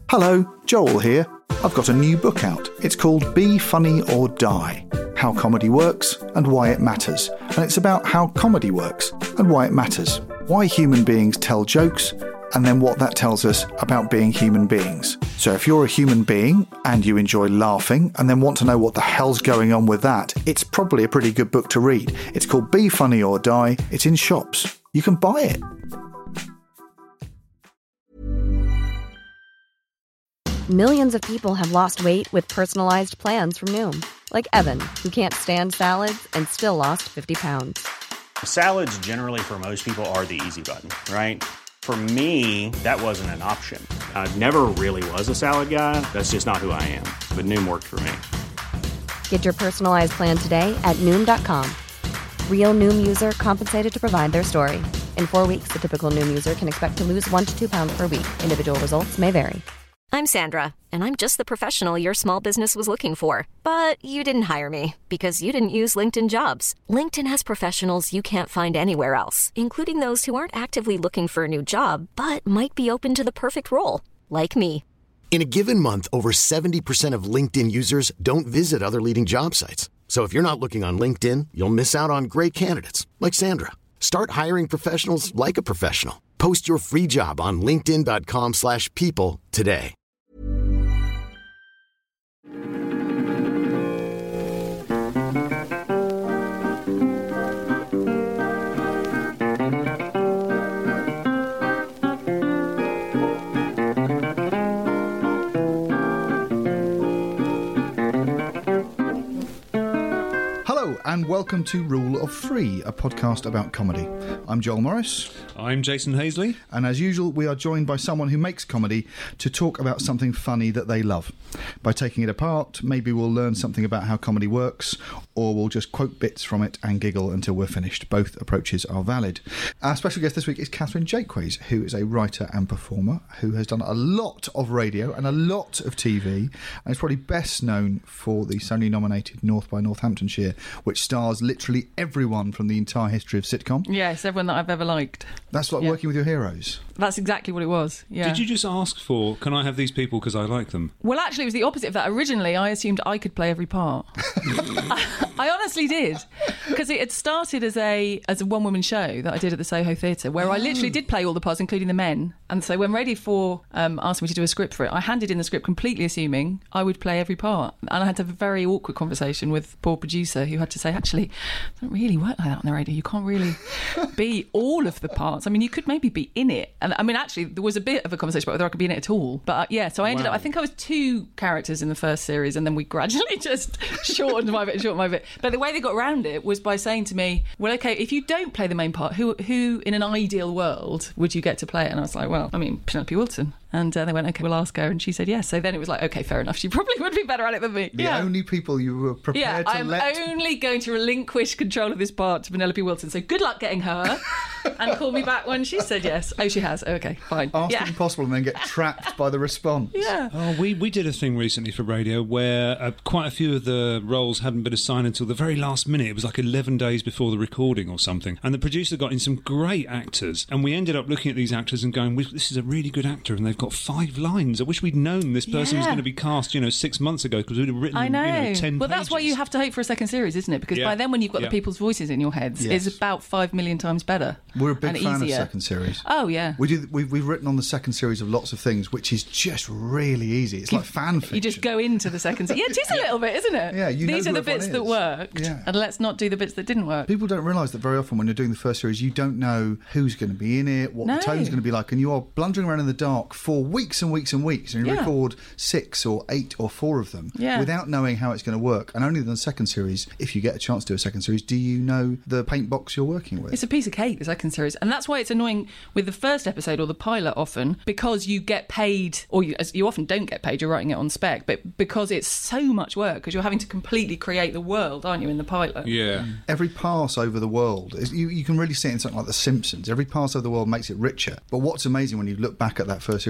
Hello, Joel here. I've got a new book out. It's called Be Funny or Die: How Comedy Works and Why It Matters. And it's about how comedy works and why it matters. Why human beings tell jokes, and then what that tells us about being human beings. So if you're a human being and you enjoy laughing and then want to know what the hell's going on with that, it's probably a pretty good book to read. It's called Be Funny or Die. It's in shops. You can buy it. Millions of people have lost weight with personalized plans from Noom. Like Evan, who can't stand salads and still lost 50 pounds. Salads generally for most people are the easy button, right? For me, that wasn't an option. I never really was a salad guy. That's just not who I am. But Noom worked for me. Get your personalized plan today at Noom.com. Real Noom user compensated to provide their story. In 4 weeks, the typical Noom user can expect to lose 1 to 2 pounds per week. Individual results may vary. I'm Sandra, and I'm just the professional your small business was looking for. But you didn't hire me because you didn't use LinkedIn Jobs. LinkedIn has professionals you can't find anywhere else, including those who aren't actively looking for a new job, but might be open to the perfect role, like me. In a given month, over 70% of LinkedIn users don't visit other leading job sites. So if you're not looking on LinkedIn, you'll miss out on great candidates like Sandra. Start hiring professionals like a professional. Post your free job on linkedin.com/people today. And welcome to Rule of Three, a podcast about comedy. I'm Joel Morris. I'm Jason Hazley. And as usual, we are joined by someone who makes comedy to talk about something funny that they love. By taking it apart, maybe we'll learn something about how comedy works, or we'll just quote bits from it and giggle until we're finished. Both approaches are valid. Our special guest this week is Catherine Jakeways, who is a writer and performer who has done a lot of radio and a lot of TV, and is probably best known for the Sony-nominated North by Northamptonshire, which stars literally everyone from the entire history of sitcom. Yes, everyone that I've ever liked. That's like working with your heroes. That's exactly what it was, yeah. Did you just ask for, can I have these people because I like them? Well, actually, it was the opposite of that. Originally, I assumed I could play every part. I honestly did. Because it had started as a one-woman show that I did at the Soho Theatre, where I literally did play all the parts, including the men. And so when Radio 4 asked me to do a script for it, I handed in the script completely assuming I would play every part. And I had to have a very awkward conversation with the poor producer who had to say, actually, it doesn't really work like that on the radio. You can't really be all of the parts. I mean, you could maybe be in it. And I mean, actually, there was a bit of a conversation about whether I could be in it at all. But yeah, so I ended up, I think I was 2 characters in the first series, and then we gradually just shortened my bit. But the way they got around it was by saying to me, well, okay, if you don't play the main part, who in an ideal world would you get to play it? And I was like, well, I mean, Penelope Wilton. And they went, okay, we'll ask her. And she said yes. So then it was like, okay, fair enough. She probably would be better at it than me. The only people you were prepared to let... Yeah, I'm only going to relinquish control of this part to Penelope Wilton. So good luck getting her. And call me back when she said yes. Oh, she has. Okay, fine. Ask the impossible and then get trapped by the response. Yeah. Oh, we did a thing recently for radio where quite a few of the roles hadn't been assigned until the very last minute. It was like 11 days before the recording or something. And the producer got in some great actors. And we ended up looking at these actors and going, this is a really good actor and they've got 5 lines. I wish we'd known this person was going to be cast, 6 months ago because we'd have written, 10 pages. Well, that's why you have to hope for a second series, isn't it? Because by then when you've got the people's voices in your heads, it's about 5 million times better. We're a big fan easier. of second series. Oh, yeah. We've written on the second series of lots of things, which is just really easy. It's like fan fiction. You just go into the second series. Yeah, it is a little bit, isn't it? Yeah, These are the bits that worked, and let's not do the bits that didn't work. People don't realise that very often when you're doing the first series, you don't know who's going to be in it, what the tone's going to be like, and you are blundering around in the dark for weeks and weeks and weeks, and you record 6 or 8 or 4 of them without knowing how it's going to work. And only in the second series, if you get a chance to do a second series, do you know the paint box you're working with. It's a piece of cake, the second series. And that's why it's annoying with the first episode or the pilot often, because you get paid, or you often don't get paid, you're writing it on spec, but because it's so much work, because you're having to completely create the world, aren't you, in the pilot? Yeah. Every pass over the world, you can really see it in something like The Simpsons. Every pass over the world makes it richer. But what's amazing when you look back at that first series is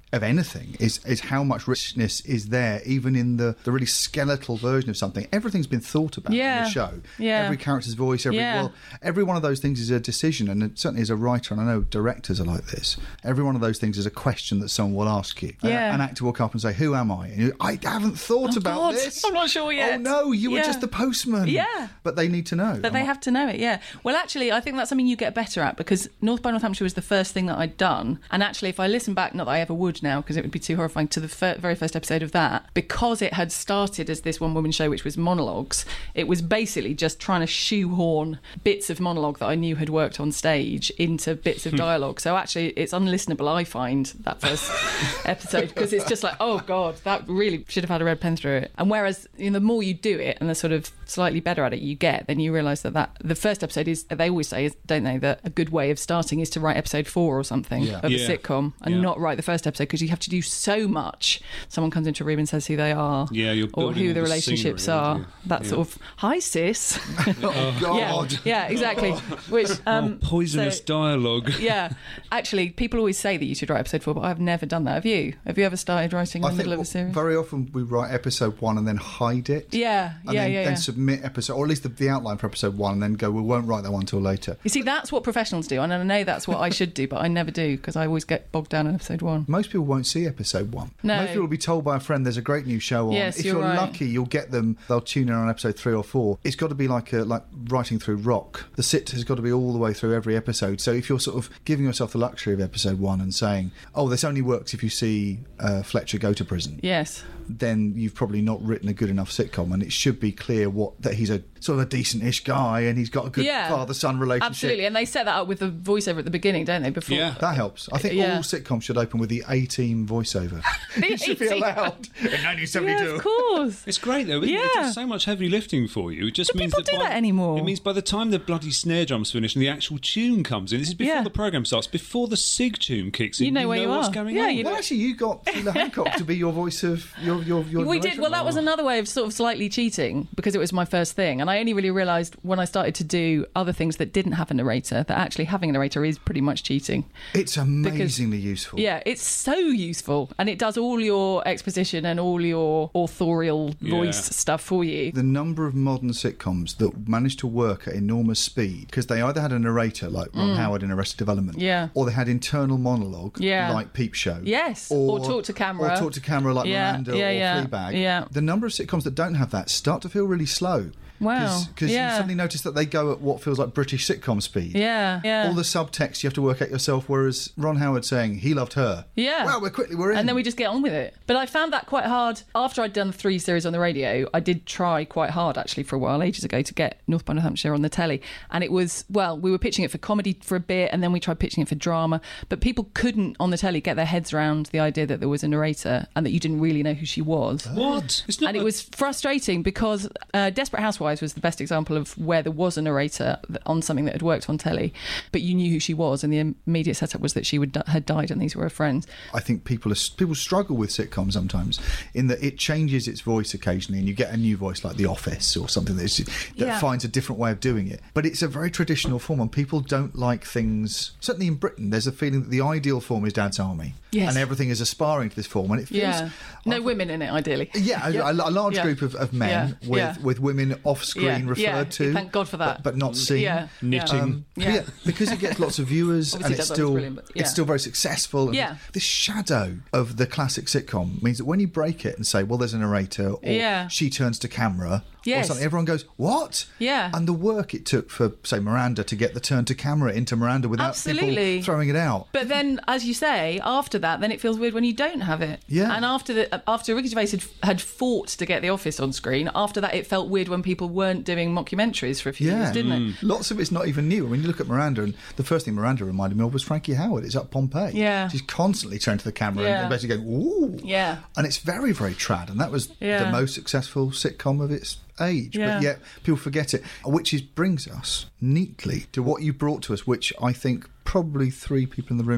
of anything is how much richness is there, even in the really skeletal version of something. Everything's been thought about in the show. Yeah. Every character's voice, every one of those things is a decision, and certainly as a writer, and I know directors are like this, every one of those things is a question that someone will ask you. Yeah. An actor will come up and say, who am I? And you're, I haven't thought about this. I'm not sure yet. Oh no, you were just the postman. Yeah. But they need to know. But they have to know it, yeah. Well, actually, I think that's something you get better at, because North by Northamptonshire was the first thing that I'd done. And actually, if I listen back, not that I ever would now, because it would be too horrifying, to the very first episode of that, because it had started as this one-woman show, which was monologues, it was basically just trying to shoehorn bits of monologue that I knew had worked on stage into bits of dialogue. So actually, it's unlistenable, I find, that first episode, because it's just like, oh, God, that really should have had a red pen through it. And whereas, the more you do it and the sort of slightly better at it you get, then you realise that the first episode is, they always say, don't they, that a good way of starting is to write episode 4 or something of a sitcom and not write the first episode, because you have to do so much. Someone comes into a room and says who they are, or who the relationships are. That sort of, hi sis. Oh God. Yeah, exactly. Which poisonous dialogue. Yeah, actually, people always say that you should write episode 4, but I've never done that. Have you? Have you ever started writing in the middle of a series? Very often we write episode 1 and then hide it. Then submit episode, or at least the outline for episode 1, and then go, we won't write that one till later. You see, that's what professionals do, and I know that's what I should do, but I never do, because I always get bogged down in episode 1. Most people won't see episode 1. No. Most people will be told by a friend there's a great new show on. Yes, if you're right. lucky, you'll get them. They'll tune in on episode 3 or 4. It's got to be like writing through rock. The sit has got to be all the way through every episode. So if you're sort of giving yourself the luxury of episode 1 and saying, oh, this only works if you see Fletcher go to prison. Yes. Then you've probably not written a good enough sitcom, and it should be clear that he's a sort of a decent-ish guy and he's got a good father-son relationship. Absolutely, and they set that up with the voiceover at the beginning, don't they? Before that helps. I think all sitcoms should open with the A-Team voiceover. It should be allowed in 1972. Yeah, of course. It's great though, isn't it? It does so much heavy lifting for you. It just means people do that anymore. It means by the time the bloody snare drum's finished and the actual tune comes in, this is before the programme starts, before the SIG tune kicks in. You know where you what's are. going on. Well, actually, you got Sheila Hancock to be your voice of your. We did. Well, that was another way of sort of slightly cheating, because it was my first thing, and I only really realised when I started to do other things that didn't have a narrator that actually having a narrator is pretty much cheating. It's amazingly useful. Yeah, it's so useful, and it does all your exposition and all your authorial voice stuff for you. The number of modern sitcoms that managed to work at enormous speed, because they either had a narrator like Ron Howard in Arrested Development, or they had internal monologue like Peep Show, or talk to camera, like Miranda or Fleabag. The number of sitcoms that don't have that start to feel really slow. Wow. Because you suddenly notice that they go at what feels like British sitcom speed. Yeah. All the subtext you have to work out yourself, whereas Ron Howard saying he loved her. Yeah. Well, we're in. And then we just get on with it. But I found that quite hard. After I'd done the 3 series on the radio, I did try quite hard, actually, for a while, ages ago, to get North by Northamptonshire on the telly. And it was, we were pitching it for comedy for a bit, and then we tried pitching it for drama. But people couldn't, on the telly, get their heads around the idea that there was a narrator and that you didn't really know who she was. What? And it was frustrating, because Desperate Housewives was the best example of where there was a narrator on something that had worked on telly, but you knew who she was, and the immediate setup was that she had died and these were her friends. I think people struggle with sitcoms sometimes, in that it changes its voice occasionally, and you get a new voice like The Office or something that finds a different way of doing it. But it's a very traditional form, and people don't like things. Certainly in Britain, there's a feeling that the ideal form is Dad's Army, and everything is aspiring to this form, and it feels no women in it, ideally. A large group of men with women off screen referred to. Thank God for that. But not seen. Knitting. Because it gets lots of viewers and it's still very successful. Yeah. This shadow of the classic sitcom means that when you break it and say, well, there's a narrator, or she turns to camera, or something, everyone goes, what? Yeah. And the work it took for, say, Miranda to get the turn to camera into Miranda without people throwing it out. But then, as you say, after that, then it feels weird when you don't have it. Yeah. And after Ricky Gervais had fought to get The Office on screen, after that it felt weird when people weren't doing mockumentaries for a few years, didn't it? Lots of it's not even new. When you look at Miranda, and the first thing Miranda reminded me of was Frankie Howard. It's up Pompeii. Yeah. She's constantly turned to the camera and basically going, ooh. Yeah. And it's very, very trad. And that was the most successful sitcom of its age, but yet people forget it, which brings us neatly to what you brought to us, which I think probably 3 people in the room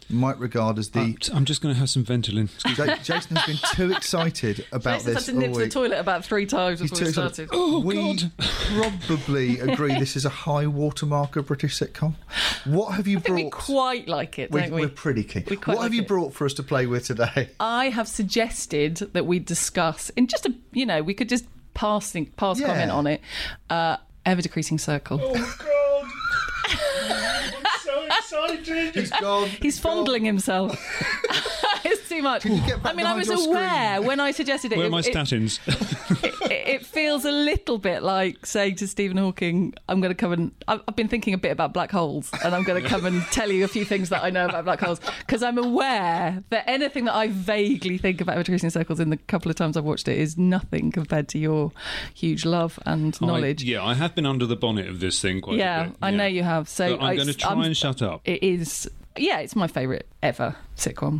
might regard as the... I'm just going to have some Ventolin. Jason has been too excited about Jason's this had to nip all to the week. toilet about 3 times He's before we too excited. started. We probably agree this is a high watermark of British sitcom. What have you I think we brought? quite like it, don't we? We're pretty keen. We quite What have like you it. brought for us to play with today? I have suggested that we discuss, in just we could just pass comment on it, ever-decreasing circle. Oh, God. I'm so excited. He's gone. He's fondling himself. It's too much. Can you get back I mean, I behind was your aware screen? when I suggested it. Where are my it, statins? it feels a little bit like saying to Stephen Hawking, I'm going to come and... I've been thinking a bit about black holes, and I'm going to come and tell you a few things that I know about black holes, because I'm aware that anything that I vaguely think about ever-decreasing circles in the couple of times I've watched it is nothing compared to your huge love and knowledge. I have been under the bonnet of this thing quite a bit. I know you have. So But I'm going to try and shut up. It is... Yeah, it's my favourite ever sitcom.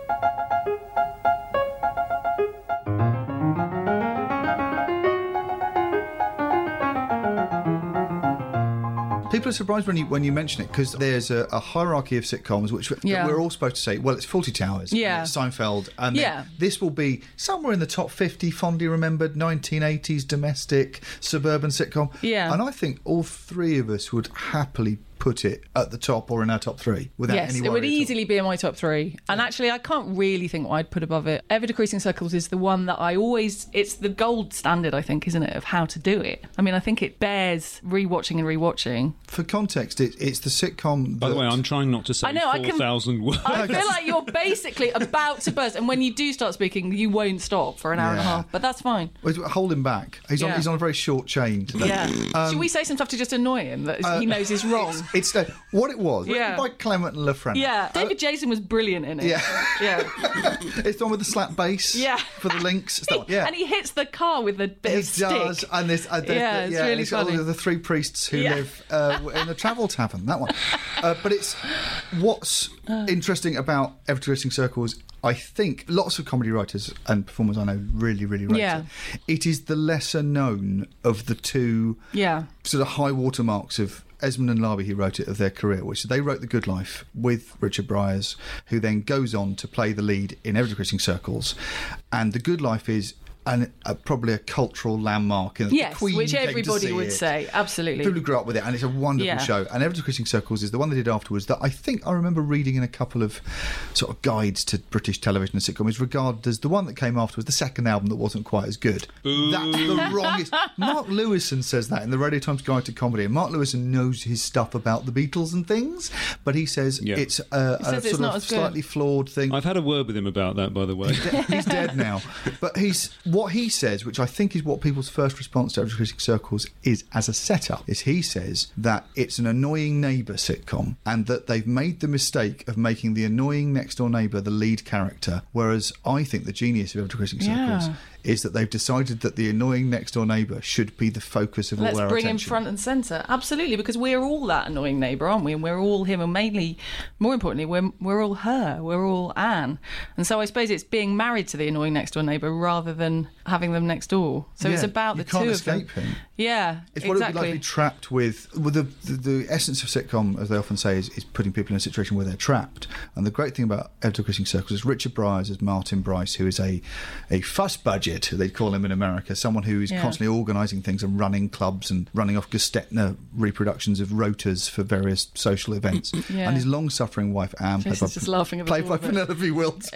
People are surprised when you mention it, because there's a hierarchy of sitcoms which we're all supposed to say, well, it's Fawlty Towers, and it's Seinfeld, and then this will be somewhere in the top 50 fondly remembered 1980s domestic suburban sitcom. Yeah. And I think all three of us would happily put it at the top or in our top 3 without any worry. Yes, it would at all. easily be in my top 3. And actually, I can't really think what I'd put above it. Ever-decreasing circles is the one that it's the gold standard, I think, isn't it, of how to do it. I mean, I think it bears rewatching and rewatching. For context, it's the sitcom... By the way, I'm trying not to say 4,000 words. I feel like you're basically about to burst, and when you do start speaking, you won't stop for an hour and a half. But that's fine. Hold him back. He's on a very short chain today. Yeah. Should we say some stuff to just annoy him that he knows is wrong? It's what it was. Yeah. Written by Clement and LaFrena. Yeah. David Jason was brilliant in it. Yeah. Yeah. It's the one with the slap bass. Yeah. For the links. It's that one. Yeah. And he hits the car with a bit of stick. He does. And this. It's really it's all funny. the 3 priests who live in a travel tavern. That one. But it's what's interesting about Ever-decreasing circles. I think lots of comedy writers and performers I know really, really rate it. It is the lesser known of the two sort of high watermarks of Esmond and Larby, who wrote it, of their career, which they wrote The Good Life with Richard Briers, who then goes on to play the lead in Ever-decreasing circles. And The Good Life is probably a cultural landmark. Yes, Queen which came to everybody see would it. say, absolutely. People who grew up with it, and it's a wonderful show. And Ever-decreasing circles is the one they did afterwards that I think I remember reading in a couple of sort of guides to British television and sitcom, is regarded as the one that came afterwards, the second album that wasn't quite as good. Boo. That's the wrongest. Mark Lewison says that in the Radio Times Guide to Comedy, and Mark Lewison knows his stuff about the Beatles and things, but he says it's a sort of slightly flawed thing. I've had a word with him about that, by the way. He's dead now. But what he says, which I think is what people's first response to Ever-decreasing circles is as a setup, is he says that it's an annoying neighbour sitcom, and that they've made the mistake of making the annoying next door neighbour the lead character, whereas I think the genius of Ever-decreasing circles is that they've decided that the annoying next door neighbour should be the focus of all our attention. Let's bring him front and centre. Absolutely, because we're all that annoying neighbour, aren't we? And we're all him, and mainly, more importantly, we're all her. We're all Anne. And so I suppose it's being married to the annoying next door neighbour rather than having them next door. So it's about the two of them. You can't escape him. Yeah, it's what it would be like to be trapped with the essence of sitcom, as they often say, is putting people in a situation where they're trapped. And the great thing about Ever-decreasing circles is Richard Briers as Martin Bryce, who is a fuss budget, they'd call him in America, someone who is constantly organising things and running clubs and running off Gestetner reproductions of rotas for various social events. And his long-suffering wife Anne, played by Penelope Wilton.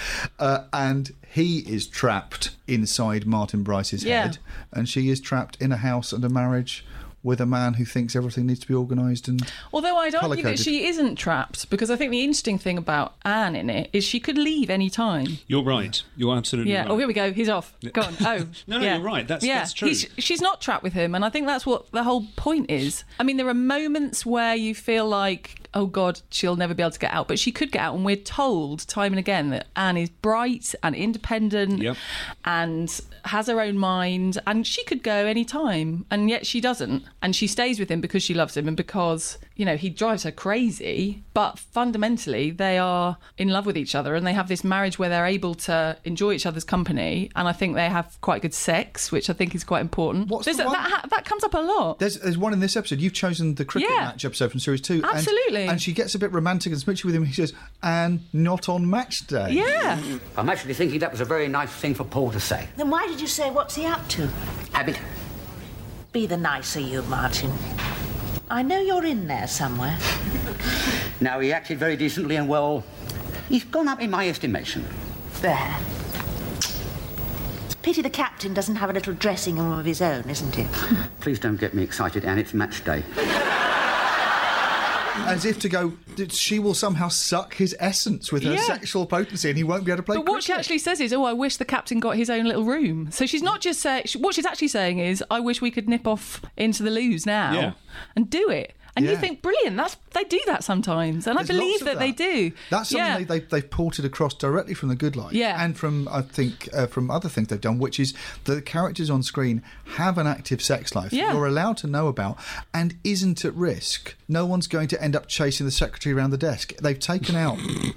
And he is trapped inside Martin Bryce's head, and she is trapped in a house and a marriage with a man who thinks everything needs to be organised and although I'd argue that colour-coded. she isn't trapped, because I think the interesting thing about Anne in it is she could leave any time. You're right. You're absolutely right. Oh, here we go. He's off. Go on. Oh, no, you're right. That's true. She's not trapped with him, and I think that's what the whole point is. I mean, there are moments where you feel like, oh God, she'll never be able to get out, but she could get out, and we're told time and again that Anne is bright and independent and has her own mind, and she could go any time, and yet she doesn't. and she stays with him because she loves him and because, you know, he drives her crazy, but fundamentally they are in love with each other and they have this marriage where they're able to enjoy each other's company, and I think they have quite good sex, which I think is quite important. What's the one? That comes up a lot. There's one in this episode. You've chosen the cricket match episode from series 2. Absolutely. And she gets a bit romantic and smoochy with him. He says, and not on match day. Yeah. I'm actually thinking that was a very nice thing for Paul to say. Then why did you say what's he up to? Habit. Be the nicer you, Martin. I know you're in there somewhere. Now, he acted very decently and, well, he's gone up in my estimation. There. It's a pity the captain doesn't have a little dressing room of his own, isn't it? Please don't get me excited, Anne. It's match day. As if to go, she will somehow suck his essence with her sexual potency and he won't be able to play But what she cricket. actually says is, I wish the captain got his own little room. So she's not just saying... What she's actually saying is, I wish we could nip off into the loos now and do it. And you think, brilliant, they do that sometimes. And There's I believe lots of that they do. That's something they've ported across directly from The Good Life. Yeah. And from, I think, from other things they've done, which is the characters on screen have an active sex life that you're allowed to know about and isn't at risk. No one's going to end up chasing the secretary around the desk. They've taken out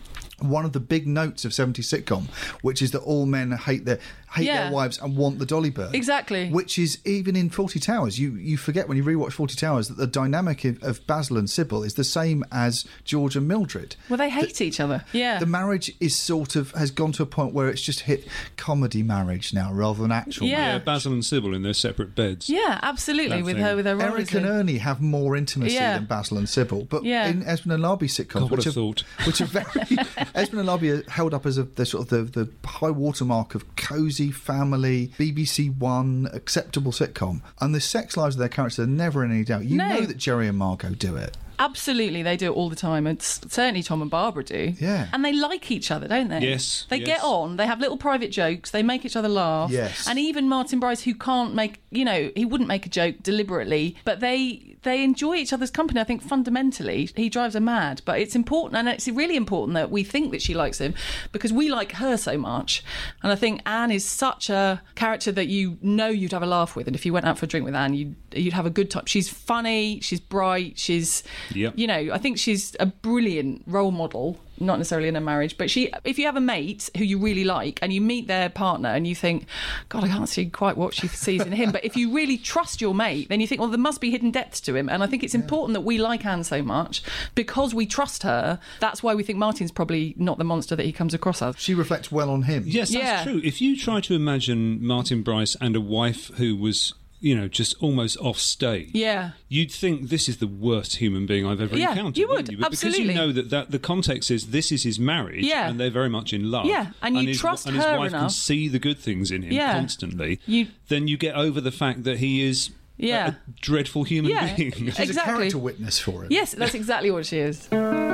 one of the big notes of 70s sitcom, which is that all men hate their wives and want the dolly bird. Exactly. Which is, even in Fawlty Towers, you forget when you rewatch Fawlty Towers that the dynamic of Basil and Sybil is the same as George and Mildred. Well, they hate each other. Yeah. The marriage is has gone to a point where it's just hit comedy marriage now rather than actual marriage. Yeah, Basil and Sybil in their separate beds. Yeah, absolutely, with her rollers. Eric and Ernie have more intimacy than Basil and Sybil, but in Esmond and Larby sitcoms, which are very Esmond and Larby are held up as the high watermark of cosy family BBC One acceptable sitcom, and the sex lives of their characters are never in any doubt. You know that Jerry and Margot do it. Absolutely, they do it all the time, and certainly Tom and Barbara do. Yeah. And they like each other, don't they? Yes. They get on, they have little private jokes, they make each other laugh. Yes. And even Martin Bryce, who can't make, he wouldn't make a joke deliberately, but they enjoy each other's company. I think fundamentally, he drives her mad, but it's important, and it's really important that we think that she likes him because we like her so much. And I think Anne is such a character that you'd have a laugh with, and if you went out for a drink with Anne, you'd have a good time. She's funny, she's bright, she's... Yep. I think she's a brilliant role model, not necessarily in a marriage, but if you have a mate who you really like and you meet their partner and you think, God, I can't see quite what she sees in him, but if you really trust your mate, then you think, well, there must be hidden depths to him. And I think it's important that we like Anne so much because we trust her. That's why we think Martin's probably not the monster that he comes across as. She reflects well on him. Yes, that's true. If you try to imagine Martin Bryce and a wife who was... just almost off stage. Yeah. You'd think this is the worst human being I've ever encountered. You would, But absolutely. because you know that the context is this is his marriage and they're very much in love. Yeah, and you trust and his her wife can enough. see the good things in him constantly. Then you get over the fact that he is a dreadful human being. She's a character witness for him. Yes, that's exactly what she is.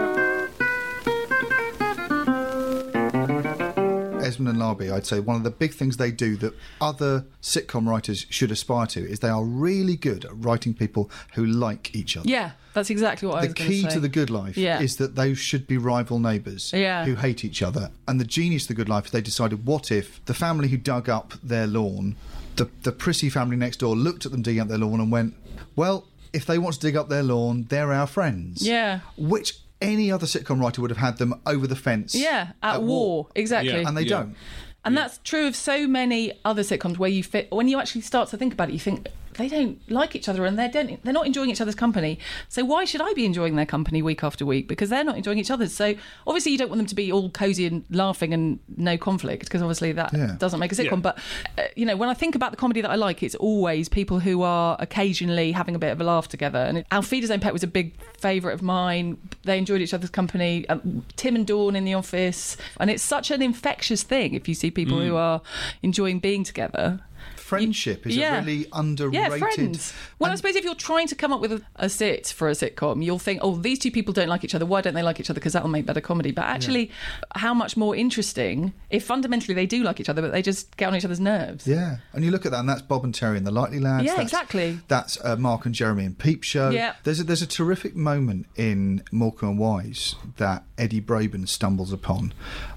Esmond and Larby, I'd say one of the big things they do that other sitcom writers should aspire to is they are really good at writing people who like each other. Yeah, that's exactly what I was going to say. The key to The Good Life is that they should be rival neighbours who hate each other. And the genius of The Good Life is they decided, what if the family who dug up their lawn, the prissy family next door, looked at them digging up their lawn and went, well, if they want to dig up their lawn, they're our friends. Yeah. Which... any other sitcom writer would have had them over the fence. Yeah, at war. Exactly. Yeah. And they don't. And that's true of so many other sitcoms where when you actually start to think about it, you think they don't like each other and they're not enjoying each other's company. So why should I be enjoying their company week after week? Because they're not enjoying each other's. So obviously you don't want them to be all cosy and laughing and no conflict, because obviously that doesn't make a sitcom. But when I think about the comedy that I like, it's always people who are occasionally having a bit of a laugh together. And Alfieda's Own Pet was a big favourite of mine. They enjoyed each other's company. Tim and Dawn in The Office, and it's such an infectious thing if you see people who are enjoying being together. Friendship is a really underrated... Yeah, friends. Well, I suppose if you're trying to come up with a sit for a sitcom, you'll think, oh, these two people don't like each other. Why don't they like each other? Because that'll make better comedy. But actually, how much more interesting if fundamentally they do like each other, but they just get on each other's nerves. Yeah. And you look at that, and that's Bob and Terry and the Lightly Lads. Yeah, exactly. That's Mark and Jeremy and Peep Show. Yeah. There's a terrific moment in Morecambe and Wise that Eddie Braben stumbles upon,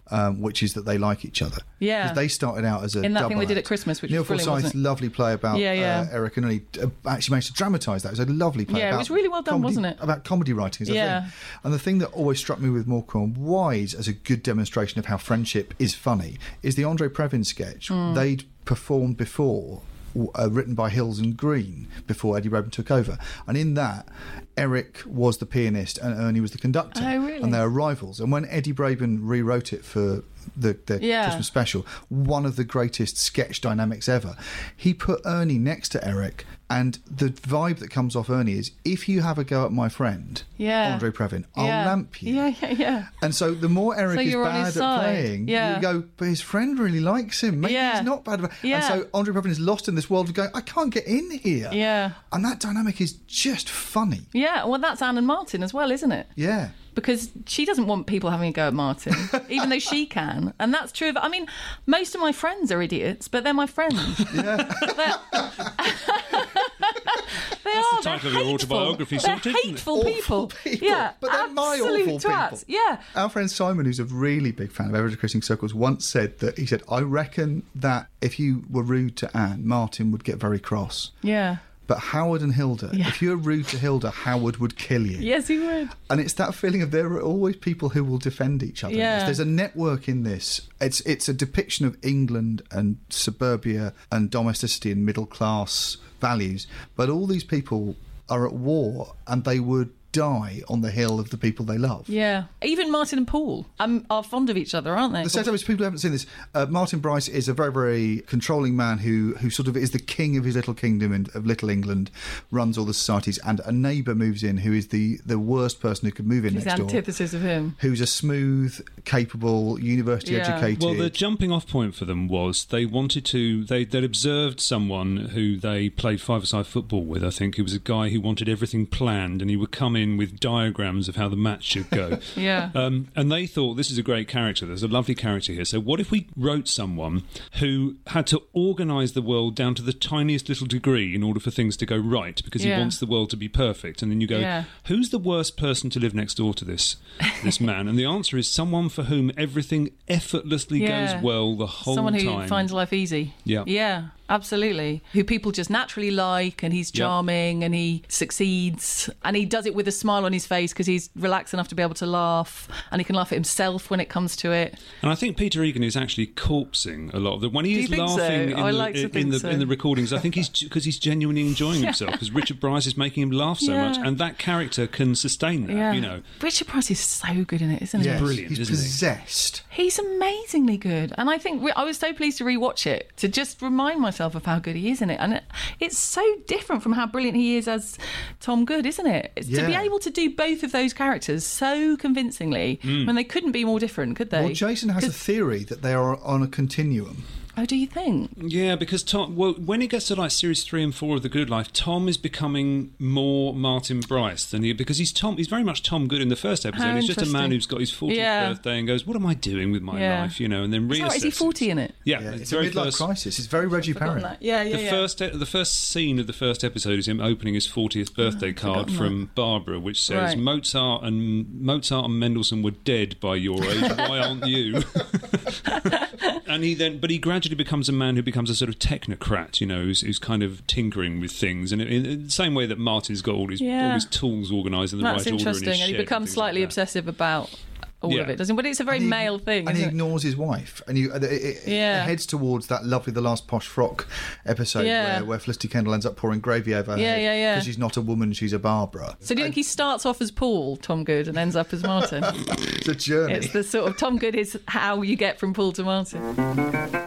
which is that they like each other. Yeah. 'Cause they started out as a in that double thing they did act. at Christmas, which Neil was brilliant, Forsyth's wasn't it? lovely play about Eric and Ernie actually managed to dramatise that. It was a lovely play. Yeah, it about was really well done, comedy, wasn't it? About comedy writing as a Yeah. thing. And the thing that always struck me with Morecambe and Wise as a good demonstration of how friendship is funny is the Andre Previn sketch. They'd performed before, written by Hills and Green, before Eddie Redmayne took over. And in that, Eric was the pianist and Ernie was the conductor. Oh, really? And they were rivals. And when Eddie Braben rewrote it for the Christmas special, one of the greatest sketch dynamics ever, he put Ernie next to Eric, and the vibe that comes off Ernie is, if you have a go at my friend, Andre Previn, I'll lamp you. Yeah. And so the more Eric is you're on bad his at side. playing, Yeah. you go, but his friend really likes him. Maybe he's not bad. Yeah. And so Andre Previn is lost in this world of going, I can't get in here. Yeah. And that dynamic is just funny. Yeah, well, that's Anne and Martin as well, isn't it? Yeah. Because she doesn't want people having a go at Martin, even though she can. And that's true of... I mean, most of my friends are idiots, but they're my friends. Yeah. They That's are. the title of They're your autobiography, hateful. sorted, They're isn't it? hateful people. Awful people. Yeah, But they're my absolute awful twats. people. Yeah. Our friend Simon, who's a really big fan of Ever Decreasing Circles, once said that, he said, I reckon that if you were rude to Anne, Martin would get very cross. Yeah. But Howard and Hilda, if you're rude to Hilda, Howard would kill you. Yes, he would. And it's that feeling of there are always people who will defend each other. Yeah. There's a network in this. It's a depiction of England and suburbia and domesticity and middle class values. But all these people are at war, and they would die on the hill of the people they love. Yeah. Even Martin and Paul are fond of each other, aren't they? The setup is, people who haven't seen this, Martin Bryce is a very, very controlling man who sort of is the king of his little kingdom of Little England, runs all the societies, and a neighbour moves in who is the worst person who could move in His next door. antithesis of him. Who's a smooth, capable, university educated... Well, the jumping off point for them was they'd observed someone who they played five-a-side football with, I think. He was a guy who wanted everything planned, and he would come in with diagrams of how the match should go. Yeah. And they thought, this is a great character. There's a lovely character here. So what if we wrote someone who had to organise the world down to the tiniest little degree in order for things to go right, because he wants the world to be perfect. And then you go, who's the worst person to live next door to this man? And the answer is someone for whom everything effortlessly goes well the whole time. Someone who finds life easy. Yeah. Yeah. Absolutely. Who people just naturally like, and he's charming and he succeeds, and he does it with a smile on his face because he's relaxed enough to be able to laugh, and he can laugh at himself when it comes to it. And I think Peter Egan is actually corpsing a lot of them. When he is laughing in the recordings, I think because he's genuinely enjoying himself, because Richard Bryce is making him laugh so much, and that character can sustain that, you know. Richard Bryce is so good in it, isn't he? Yes, Brilliant, he's isn't he? possessed. He's amazingly good, and I think I was so pleased to rewatch it to just remind myself of how good he is in it. And it's so different from how brilliant he is as Tom Good, isn't it? It's to be able to do both of those characters so convincingly when they couldn't be more different, could they? Well, Jason has a theory that they are on a continuum. Oh, do you think? Yeah, because Tom, when it gets to like series 3 and 4 of The Good Life, Tom is becoming more Martin Bryce than because he's very much Tom Good in the first episode. How He's just a man interesting. who's got his 40th birthday and goes, what am I doing with my life, you know, and then reassesses. Is he 40 in it? Yeah, It's a midlife crisis. It's very Reggie Perrin. The first scene of the first episode is him opening his 40th birthday card from Barbara, which says, Mozart and Mendelssohn were dead by your age. Why aren't you? And he gradually becomes a man who becomes a sort of technocrat, you know, who's kind of tinkering with things, and in the same way that Martin's got all his tools organised in the right order in his interesting, shed and he becomes slightly obsessive about all of it, doesn't he? But it's a very male thing, and he isn't it? ignores his wife, and it heads towards that lovely The Last Posh Frock episode where Felicity Kendall ends up pouring gravy over her head because she's not a woman, she's a Barbara. So do you think he starts off as Paul, Tom Good, and ends up as Martin? It's a journey. It's the sort of Tom Good is how you get from Paul to Martin.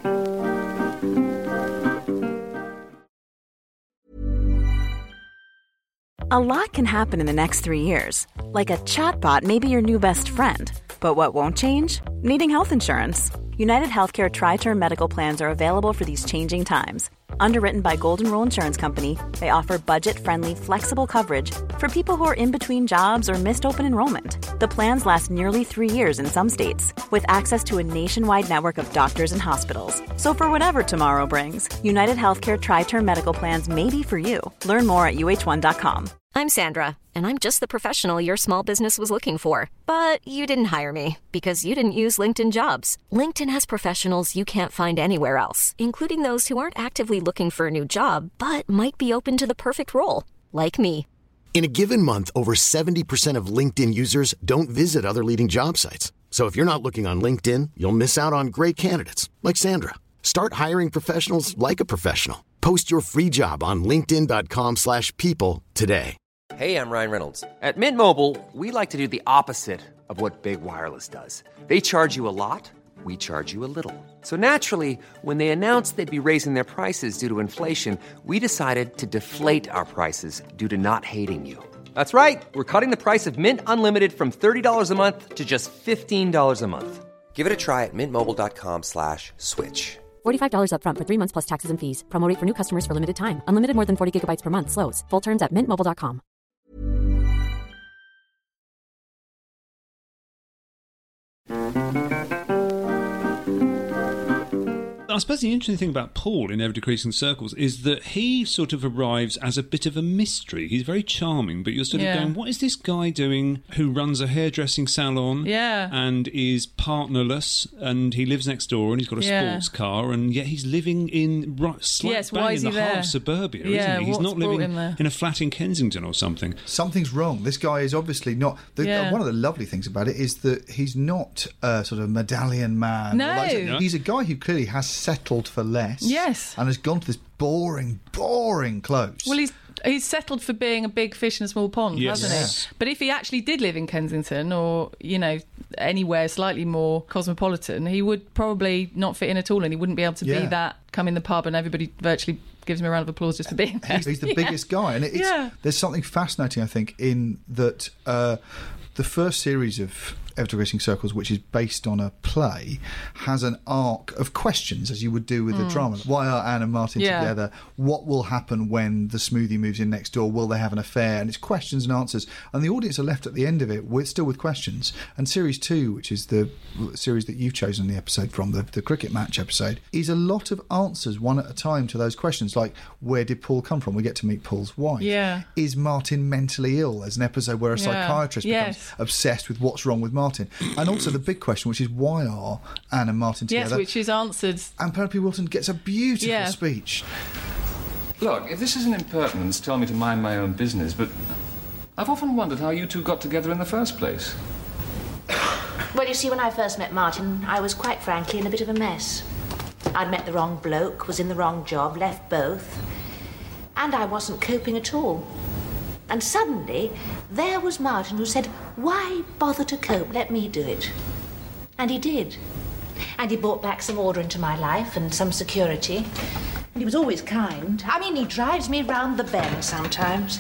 A lot can happen in the next 3 years. Like a chatbot may be your new best friend. But what won't change? Needing health insurance. United Healthcare Tri-Term Medical Plans are available for these changing times. Underwritten by Golden Rule Insurance Company, they offer budget-friendly, flexible coverage for people who are in between jobs or missed open enrollment. The plans last nearly 3 years in some states, with access to a nationwide network of doctors and hospitals. So for whatever tomorrow brings, United Healthcare Tri-Term Medical Plans may be for you. Learn more at uh1.com. I'm Sandra, and I'm just the professional your small business was looking for. But you didn't hire me because you didn't use LinkedIn Jobs. LinkedIn has professionals you can't find anywhere else, including those who aren't actively looking for a new job, but might be open to the perfect role, like me. In a given month, over 70% of LinkedIn users don't visit other leading job sites. So if you're not looking on LinkedIn, you'll miss out on great candidates like Sandra. Start hiring professionals like a professional. Post your free job on linkedin.com/people today. Hey, I'm Ryan Reynolds. At Mint Mobile, we like to do the opposite of what Big Wireless does. They charge you a lot, we charge you a little. So naturally, when they announced they'd be raising their prices due to inflation, we decided to deflate our prices due to not hating you. That's right. We're cutting the price of Mint Unlimited from $30 a month to just $15 a month. Give it a try at mintmobile.com/switch. $45 up front for 3 months plus taxes and fees. Promo rate for new customers for limited time. Unlimited more than 40 gigabytes per month. Slows full terms at mintmobile.com. I suppose the interesting thing about Paul in Ever Decreasing Circles is that he sort of arrives as a bit of a mystery. He's very charming, but you're sort of going, what is this guy doing who runs a hairdressing salon and is partnerless, and he lives next door and he's got a sports car, and yet he's living in slap bang in the heart of suburbia, isn't he? He's not living in a flat in Kensington or something. Something's wrong. This guy is obviously not... One of the lovely things about it is that he's not a sort of medallion man. No. He's a guy who clearly has settled for less. Yes. And has gone to this boring clothes. Well, he's settled for being a big fish in a small pond, hasn't he? But if he actually did live in Kensington or, anywhere slightly more cosmopolitan, he would probably not fit in at all, and he wouldn't be able to be that, come in the pub and everybody virtually gives him a round of applause just for being there. He's the biggest guy. And there's something fascinating, I think, in that the first series of Ever Decreasing Circles, which is based on a play, has an arc of questions, as you would do with a drama. Why are Anne and Martin together? What will happen when the smoothie moves in next door? Will they have an affair? And it's questions and answers. And the audience are left at the end of it still with questions. And Series 2, which is the series that you've chosen the episode from, the cricket match episode, is a lot of answers one at a time to those questions, like where did Paul come from? We get to meet Paul's wife. Yeah. Is Martin mentally ill? There's an episode where a psychiatrist becomes obsessed with what's wrong with Martin. And also the big question, which is why are Anne and Martin together? Yes, which is answered. And Penelope Wilton gets a beautiful speech. Look, if this is an impertinence, tell me to mind my own business, but I've often wondered how you two got together in the first place. Well, you see, when I first met Martin, I was quite frankly in a bit of a mess. I'd met the wrong bloke, was in the wrong job, left both, and I wasn't coping at all. And suddenly, there was Martin, who said, why bother to cope? Let me do it. And he did. And he brought back some order into my life and some security. And he was always kind. I mean, he drives me round the bend sometimes.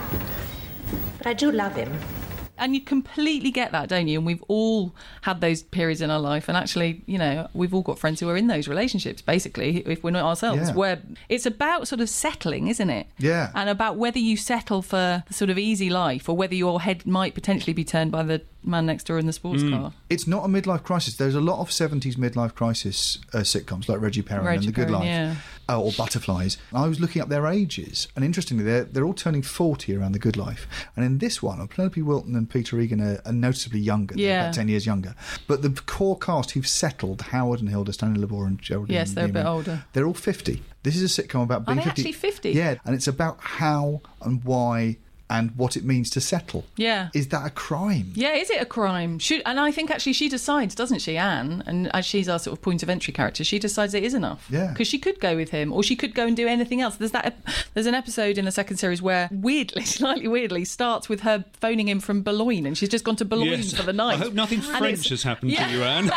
But I do love him. And you completely get that, don't you? And we've all had those periods in our life. And actually, we've all got friends who are in those relationships, basically, if we're not ourselves, where it's about sort of settling, isn't it? Yeah. And about whether you settle for the sort of easy life or whether your head might potentially be turned by the man next door in the sports car. It's not a midlife crisis. There's a lot of 70s midlife crisis sitcoms like Reggie Perrin and The Good Life. Or Butterflies. I was looking up their ages, and interestingly, they're all turning 40 around The Good Life. And in this one, Penelope Wilton and Peter Egan are noticeably younger, about 10 years younger. But the core cast who've settled, Howard and Hilda, Stanley Labore and Geraldine. Yes, they're Newman, a bit older. They're all 50. This is a sitcom about being 50. Are they actually 50? Yeah, and it's about how and why and what it means to settle. Yeah. Is that a crime? Yeah, is it a crime? And I think actually she decides, doesn't she, Anne? And as she's our sort of point of entry character, she decides it is enough. Yeah. Because she could go with him, or she could go and do anything else. There's an episode in the second series where, slightly weirdly, starts with her phoning him from Boulogne, and she's just gone to Boulogne for the night. I hope nothing French has happened to you, Anne.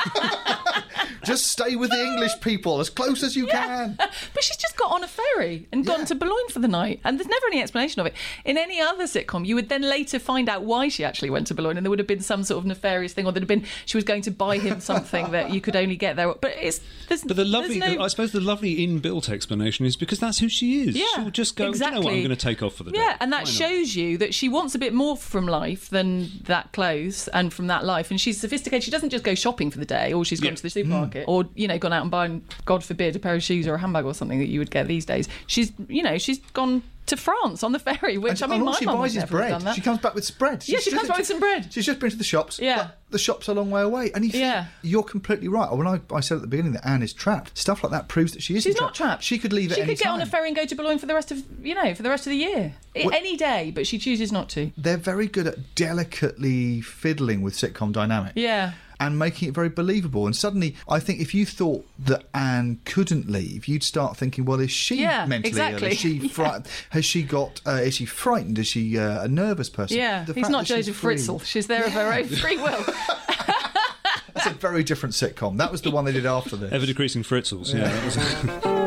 Just stay with the English people as close as you can. But she's just got on a ferry and gone to Boulogne for the night, and there's never any explanation of it. In any other sitcom, you would then later find out why she actually went to Boulogne, and there would have been some sort of nefarious thing, or there'd have been she was going to buy him something that you could only get there. But I suppose the lovely inbuilt explanation is because that's who she is. Yeah, she'll just go, exactly. Do you know what, I'm going to take off for the day. Yeah, and that shows you that she wants a bit more from life than that clothes and from that life, and she's sophisticated. She doesn't just go shopping for the day, or she's gone to the supermarket. supermarket or, gone out and buying, God forbid, a pair of shoes or a handbag or something that you would get these days. She's gone to France on the ferry, which, and my all mum she would buys is never have bread. done that. She comes back with spread. She comes back with some bread. She's just been to the shops. Yeah. But the shop's a long way away. And you're completely right. When I said at the beginning that Anne is trapped, stuff like that proves that she isn't She's not trapped. She could leave at any She could get on a time. ferry and go to Boulogne for the rest of the year. Any day, but she chooses not to. They're very good at delicately fiddling with sitcom dynamics. Yeah. And making it very believable. And suddenly, I think if you thought that Anne couldn't leave, you'd start thinking, well, is she mentally ill? Is she Has she got? Is she frightened? Is she a nervous person? Yeah, he's not Joseph Fritzl. She's there of her own free will. That's a very different sitcom. That was the one they did after this. Ever decreasing Fritzls. Yeah. That was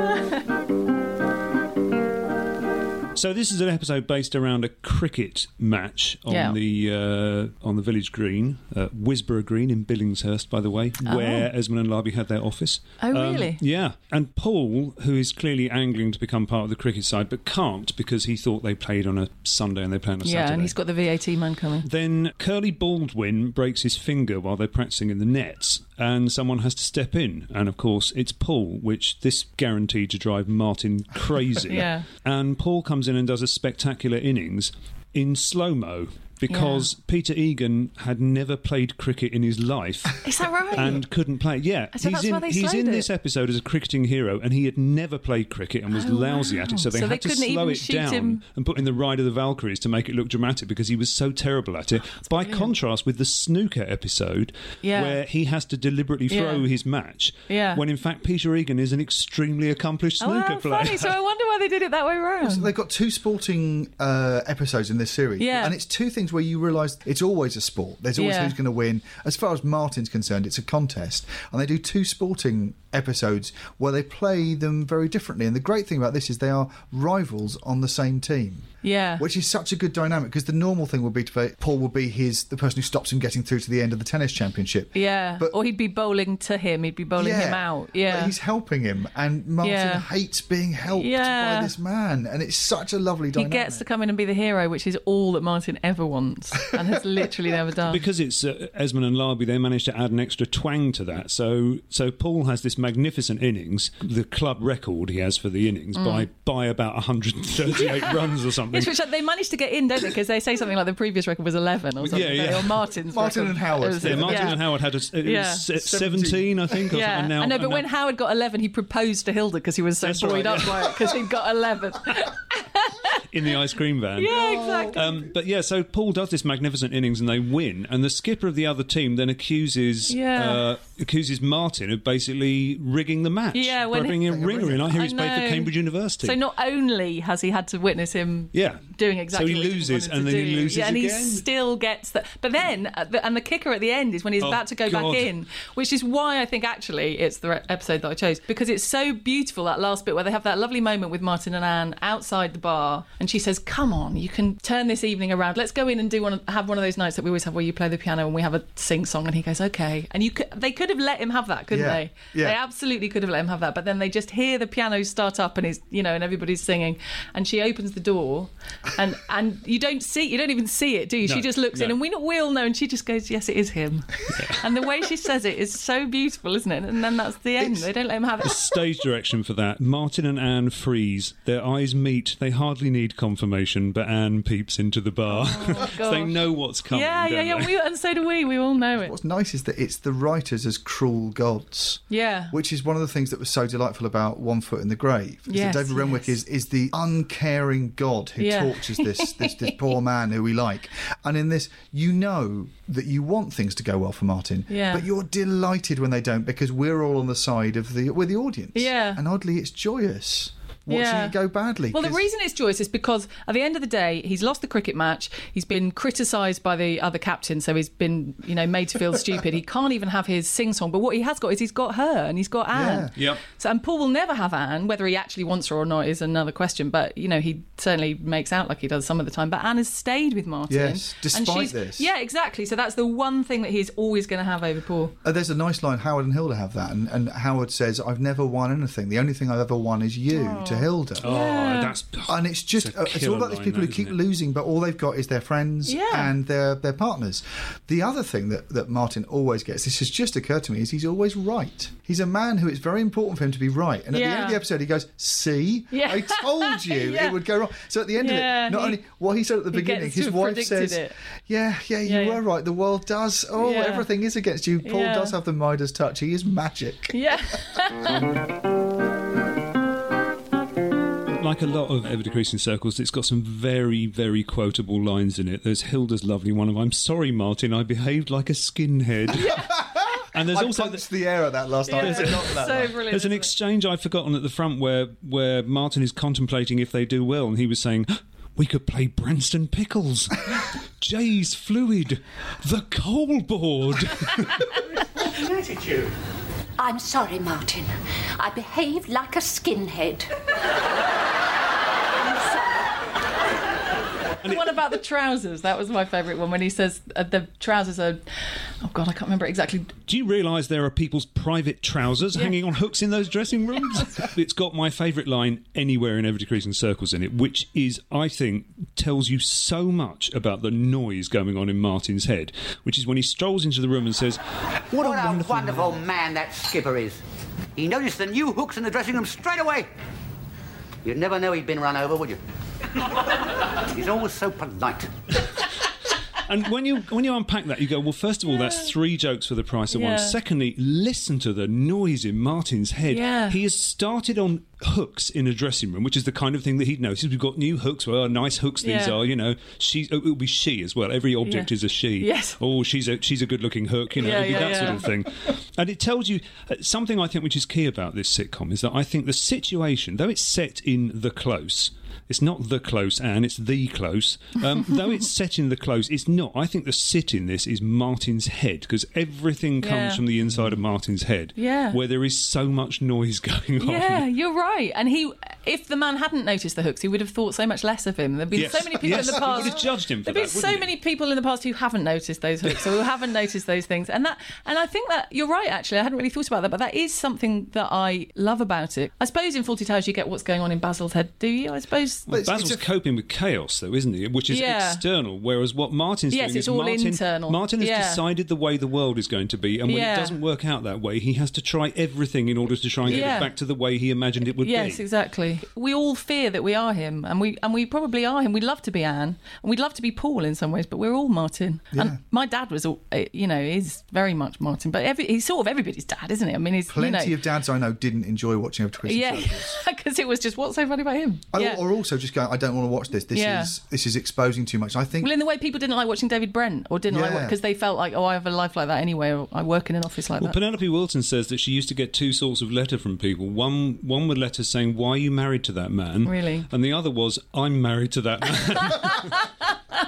So this is an episode based around a cricket match on the village green, Wisborough Green in Billingshurst, by the way, where Esmond and Larby had their office. Oh, really? Yeah. And Paul, who is clearly angling to become part of the cricket side, but can't because he thought they played on a Sunday and they play on a Saturday. Yeah, and he's got the VAT man coming. Then Curly Baldwin breaks his finger while they're practicing in the nets, and someone has to step in. And, of course, it's Paul, which this guaranteed to drive Martin crazy. Yeah. And Paul comes in and does a spectacular innings in slow-mo because Peter Egan had never played cricket in his life. Is that right? And couldn't play. Yeah. So he's in this episode as a cricketing hero, and he had never played cricket and was lousy at it, so they had to slow it down and put in the Ride of the Valkyries to make it look dramatic because he was so terrible at it. By contrast with the snooker episode, where he has to deliberately throw his match, when in fact Peter Egan is an extremely accomplished snooker player. Funny. So I wonder why they did it that way around. So they've got two sporting episodes in this series, and it's two things where you realise it's always a sport. There's always who's going to win. As far as Martin's concerned, it's a contest, and they do two sporting episodes where they play them very differently. And the great thing about this is they are rivals on the same team. Yeah. Which is such a good dynamic, because the normal thing would be Paul would be the person who stops him getting through to the end of the tennis championship. Yeah. Or he'd be bowling to him. He'd be bowling him out. Yeah. But he's helping him, and Martin hates being helped by this man, and it's such a lovely dynamic. He gets to come in and be the hero, which is all that Martin ever wants and has literally never done. Because it's Esmond and Larby, they managed to add an extra twang to that. So Paul has this magnificent innings, the club record he has for the innings, by about 138 runs or something. Yes, which they managed to get in, don't they? Because they say something like the previous record was 11 or something. Or Martin and Howard. Martin and Howard had 17, I think. Or yeah, something. Now, I know, but when Howard got 11, he proposed to Hilda because he was so buoyed up by it, because he'd got 11. In the ice cream van. Yeah, exactly. But yeah, so Paul does this magnificent innings and they win, and the skipper of the other team then accuses Martin of basically rigging the match. Yeah, by bringing a ringer in. I hear he's played for Cambridge University. So not only has he had to witness him doing exactly what he loses, and then he loses and again. he still gets that. But then, and the kicker at the end is when he's about to go back in, which is why I think actually it's the episode that I chose, because it's so beautiful, that last bit where they have that lovely moment with Martin and Anne outside the bar, and she says, "Come on, you can turn this evening around. Let's go in and have one of those nights that we always have where you play the piano and we have a sing song." And he goes, "Okay." And they could have let him have that, couldn't they? Yeah. They absolutely could have let him have that. But then they just hear the piano start up and and everybody's singing, and she opens the door, and you don't even see it, do you? No, she just looks in, and we all know, and she just goes, "Yes, it is him." And the way she says it is so beautiful, isn't it? And then that's the end. They don't let him have it. The stage direction for that: Martin and Anne freeze. Their eyes meet. They hardly need confirmation, but Anne peeps into the bar. So they know what's coming. Yeah. And so do we. We all know it. What's nice is that it's the writers as cruel gods. Yeah. Which is one of the things that was so delightful about One Foot in the Grave. Yes, David Renwick is the uncaring god who tortures this poor man who we like. And in this, you know that you want things to go well for Martin, but you're delighted when they don't, because we're all on the side of the audience. Yeah. And oddly, it's joyous watching it go badly. Well, the reason it's joyous is because at the end of the day, he's lost the cricket match. He's been criticised by the other captain, so he's been, made to feel stupid. He can't even have his sing-song. But what he has got is he's got her and he's got Anne. Yeah. Yep. So, and Paul will never have Anne. Whether he actually wants her or not is another question. But, he certainly makes out like he does some of the time. But Anne has stayed with Martin. Yes, despite this. Yeah, exactly. So that's the one thing that he's always going to have over Paul. There's a nice line, Howard and Hilda have that. And Howard says, "I've never won anything. The only thing I've ever won is you." to Hilda. And it's just it's all about these people who keep losing, but all they've got is their friends and their partners. The other thing that Martin always gets, this has just occurred to me, is he's always right. He's a man who it's very important for him to be right. And at the end of the episode, he goes, "See, I told you it would go wrong." So at the end of it, not only what he said at the beginning, his wife says, "Yeah, you were right. The world does. Everything is against you. Paul does have the Midas touch. He is magic." Yeah. Like a lot of Ever Decreasing Circles, it's got some very, very quotable lines in it. There's Hilda's lovely one of, "I'm sorry, Martin, I behaved like a skinhead." And there's also the air at that last night. There's an exchange I've forgotten at the front where Martin is contemplating if they do well, and he was saying, "We could play Branston Pickles, Jay's Fluid, the Coal Board." What's an attitude? I'm sorry, Martin. I behaved like a skinhead. The one about the trousers, that was my favourite one, when he says the trousers are... Oh, God, I can't remember exactly. Do you realise there are people's private trousers hanging on hooks in those dressing rooms? It's got my favourite line anywhere in Ever Decreasing Circles in it, which is, I think, tells you so much about the noise going on in Martin's head, which is when he strolls into the room and says, What a wonderful man that skipper is. He noticed the new hooks in the dressing room straight away. You'd never know he'd been run over, would you? He's always so polite. And when you unpack that, you go, well, first of all, that's 3 jokes for the price of one. Secondly, listen to the noise in Martin's head. Yeah. He has started on hooks in a dressing room, which is the kind of thing that he'd noticed. We've got new hooks. Well, nice hooks these are, you know. It'll be she as well. Every object is a she. Yes. Oh, she's a good-looking hook, you know, it'll be that sort of thing. And it tells you something I think which is key about this sitcom is that I think the situation, though it's set in the Close... It's not the Close, Anne, it's the Close. Though it's set in the Close, it's not. I think the sit in this is Martin's head, because everything comes from the inside of Martin's head, where there is so much noise going on. Yeah, you're right. And if the man hadn't noticed the hooks, he would have thought so much less of him. There'd been so many people in the past... He would have judged him for There'd been so many people in the past who haven't noticed those hooks, or who haven't noticed those things. And I think that you're right, actually. I hadn't really thought about that, but that is something that I love about it. I suppose in Fawlty Towers you get what's going on in Basil's head, do you? I suppose... Well, Basil's coping with chaos, though, isn't he? Which is external, whereas what Martin's doing is all internal. Martin has decided the way the world is going to be, and when it doesn't work out that way, he has to try everything in order to try and get it back to the way he imagined it would be. Yes, exactly. We all fear that we are him, and we probably are him. We'd love to be Anne, and we'd love to be Paul in some ways, but we're all Martin. Yeah. And my dad was, is very much Martin, but he's sort of everybody's dad, isn't he? I mean, he's plenty of dads I know didn't enjoy watching Ever Decreasing Circles. Because it was just, what's so funny about him? Or also just going, I don't want to watch this. This is exposing too much. I think. Well, in the way people didn't like watching David Brent, or didn't like because they felt like, I have a life like that anyway, or I work in an office like that. Penelope Wilton says that she used to get 2 sorts of letter from people. One with letters saying, "Why are you married to that man?" Really? And the other was, "I'm married to that man."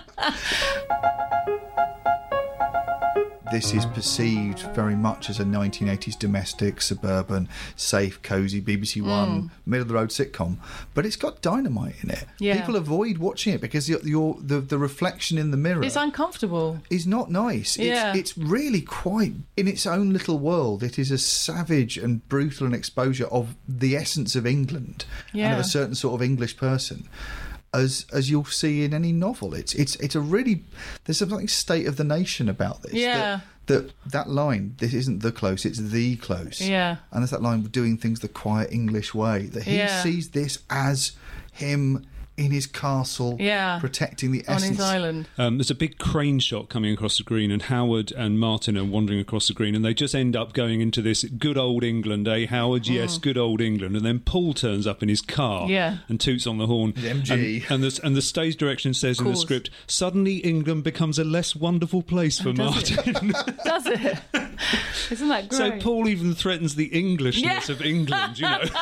This is perceived very much as a 1980s domestic, suburban, safe, cosy BBC One middle-of-the-road sitcom, but it's got dynamite in it. Yeah. People avoid watching it because the reflection in the mirror... It's uncomfortable. ...is not nice. Yeah. It's really quite... In its own little world, it is a savage and brutal an exposure of the essence of England and of a certain sort of English person. As you'll see in any novel, it's a really, there's something state of the nation about this. Yeah. That line, this isn't the Close, it's the Close. Yeah. And there's that line, doing things the quiet English way. That he sees this as him in his castle, protecting the essence. On his island. There's a big crane shot coming across the green, and Howard and Martin are wandering across the green, and they just end up going into this good old England, eh, Howard? Yes, good old England. And then Paul turns up in his car and toots on the horn. The MG. And the stage direction says in the script, suddenly England becomes a less wonderful place for Martin. Does it? Isn't that great? So Paul even threatens the Englishness of England, you know.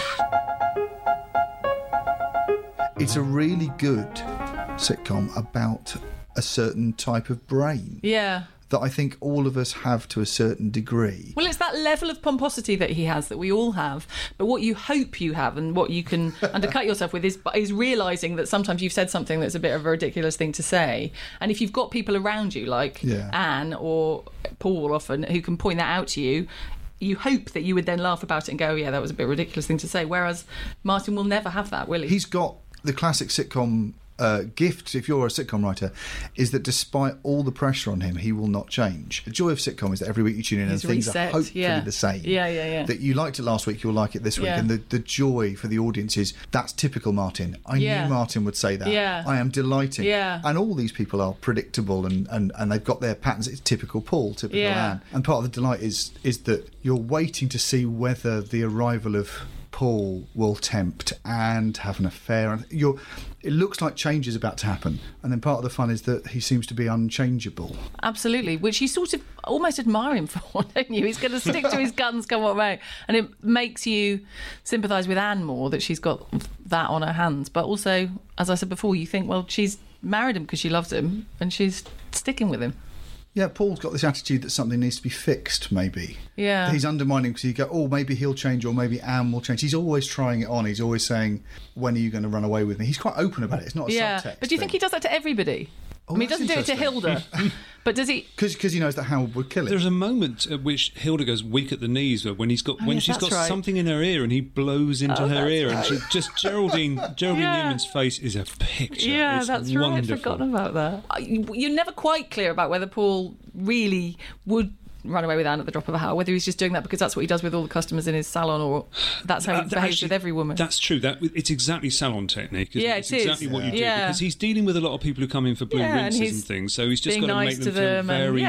It's a really good sitcom about a certain type of brain. Yeah. That I think all of us have to a certain degree. Well, it's that level of pomposity that he has, that we all have. But what you hope you have and what you can undercut yourself with is realising that sometimes you've said something that's a bit of a ridiculous thing to say. And if you've got people around you, like Anne or Paul often, who can point that out to you, you hope that you would then laugh about it and go, oh, yeah, that was a bit ridiculous thing to say. Whereas Martin will never have that, will he? He's got the classic sitcom gift, if you're a sitcom writer, is that despite all the pressure on him, he will not change. The joy of sitcom is that every week you tune in and things are hopefully the same. Yeah. That you liked it last week, you'll like it this week. Yeah. And the joy for the audience is, that's typical Martin. I knew Martin would say that. Yeah. I am delighted. Yeah. And all these people are predictable and they've got their patterns. It's typical Paul, typical Anne. And part of the delight is that you're waiting to see whether the arrival of Paul will tempt and have an affair. And it looks like change is about to happen, and then part of the fun is that he seems to be unchangeable. Absolutely, which you sort of almost admire him for, don't you? He's going to stick to his guns, come what may, and it makes you sympathise with Anne more that she's got that on her hands. But also, as I said before, you think, well, she's married him because she loves him, and she's sticking with him. Yeah, Paul's got this attitude that something needs to be fixed, maybe. Yeah. He's undermining because you go, oh, maybe he'll change or maybe Anne will change. He's always trying it on. He's always saying, when are you going to run away with me? He's quite open about it. It's not a subtext. But do you think he does that to everybody? Oh, I mean, he doesn't do it to Hilda, but does he? Because he knows that Howard would kill him. There's a moment at which Hilda goes weak at the knees when she's got something in her ear and he blows into her ear, and Geraldine Newman's face is a picture. Yeah, it's that's wonderful. right. I'd forgotten about that. You're never quite clear about whether Paul really would run away with Anne at the drop of a hat, whether he's just doing that because that's what he does with all the customers in his salon, or that's how he behaves with every woman. That's true. It's exactly salon technique. Isn't it? It's exactly what you do, because he's dealing with a lot of people who come in for blue rinses and things. So he's just got to make them feel very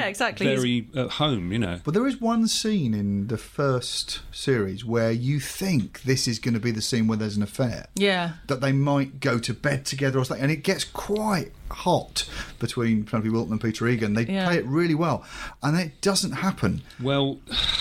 at home. You know. But there is one scene in the first series where you think this is going to be the scene where there's an affair. Yeah. That they might go to bed together or something, and it gets quite hot between Penelope Wilton and Peter Egan. They play it really well, and it doesn't happen. Well,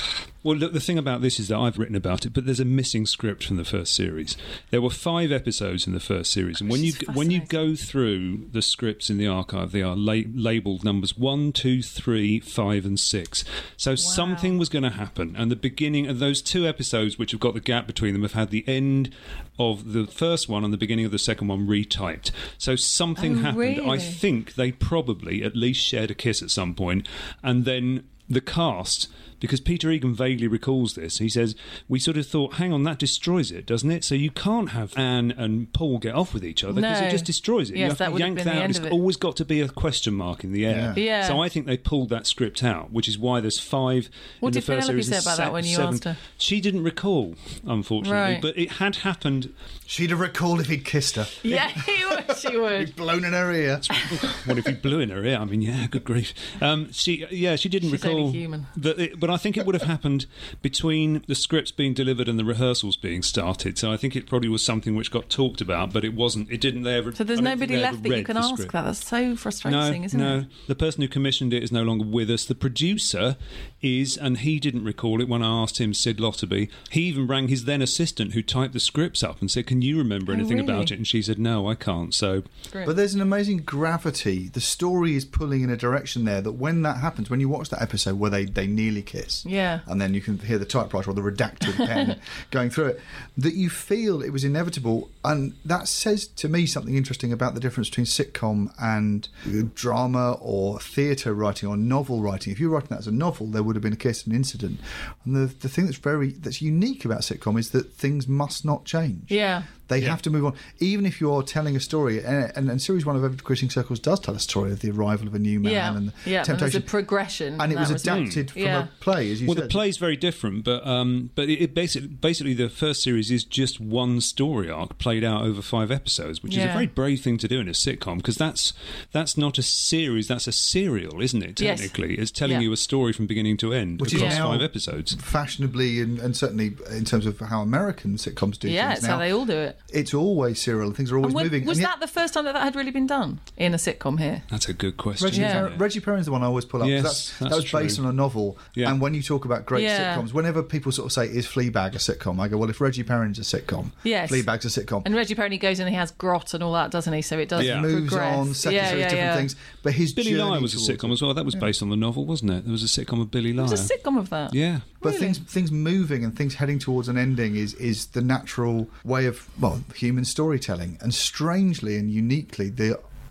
look, the thing about this is that I've written about it, but there's a missing script from the first series. There were 5 episodes in the first series, and when you go through the scripts in the archive, they are labelled numbers 1, 2, 3, 5 and 6. So something was going to happen, and the beginning of those 2 episodes, which have got the gap between them, have had the end of the first one and the beginning of the second one retyped. So something happened. Really? I think they probably at least shared a kiss at some point, and then the cast, because Peter Egan vaguely recalls this, he says, we sort of thought, hang on, that destroys it, doesn't it? So you can't have Anne and Paul get off with each other because it just destroys it. Yes, you have that to would have yank been that the out. end It's of it. always got to be a question mark in the air. Yeah. So I think they pulled that script out, which is why there's 5 What in the did first Penelope series. say about that when you 7. asked her? She didn't recall, unfortunately, Right. but it had happened. She'd have recalled if he'd kissed her. Yeah, she would. He'd blown in her ear. What if he blew in her ear? I mean, yeah, good grief. She didn't She's recall. only human. But I think it would have happened between the scripts being delivered and the rehearsals being started. So I think it probably was something which got talked about, but it wasn't. It didn't. They ever. So there's I don't think nobody they left ever that you read can the ask script. that. That's so frustrating, isn't it? No, the person who commissioned it is no longer with us. The producer is, and he didn't recall it when I asked him, Sid Lotterby. He even rang his then assistant who typed the scripts up and said, can you remember anything about it? And she said, no, I can't. So, but there's an amazing gravity. The story is pulling in a direction there that when that happens, when you watch that episode where they nearly kiss, and then you can hear the typewriter or the redacted pen going through it, that you feel it was inevitable. And that says to me something interesting about the difference between sitcom and drama or theatre writing or novel writing. If you're writing that as a novel, there would have been a kiss and incident. And the thing that's unique about sitcom is that things must not change. Yeah. They have to move on. Even if you're telling a story, and Series 1 of Evergreen Circles does tell a story of the arrival of a new man and the temptation. And there's a progression. And it was adapted from a play, as you said. Well, the play's very different, but it basically the first series is just one story arc played out over 5 episodes, which is a very brave thing to do in a sitcom, because that's not a series, that's a serial, isn't it, technically? It's telling you a story from beginning to end which across is 5 episodes. Fashionably, and certainly in terms of how American sitcoms do things now. Yeah, it's how they all do it. It's always serial, and things are always moving. Was that the first time that had really been done in a sitcom here? That's a good question. Reggie Perrin's the one I always pull up. Yes, that was based on a novel. Yeah. And when you talk about great sitcoms, whenever people sort of say, is Fleabag a sitcom? I go, well, if Reggie Perrin's a sitcom, Fleabag's a sitcom. And Reggie Perrin goes in and he has grot and all that, doesn't he? So it does moves progress. on, second different things. But his Billy Liar was a sitcom as well. That was based on the novel, wasn't it? There was a sitcom of Billy Liar. There was a sitcom of that? Yeah. But things moving and things heading towards an ending is the natural way of human storytelling. And strangely and uniquely, the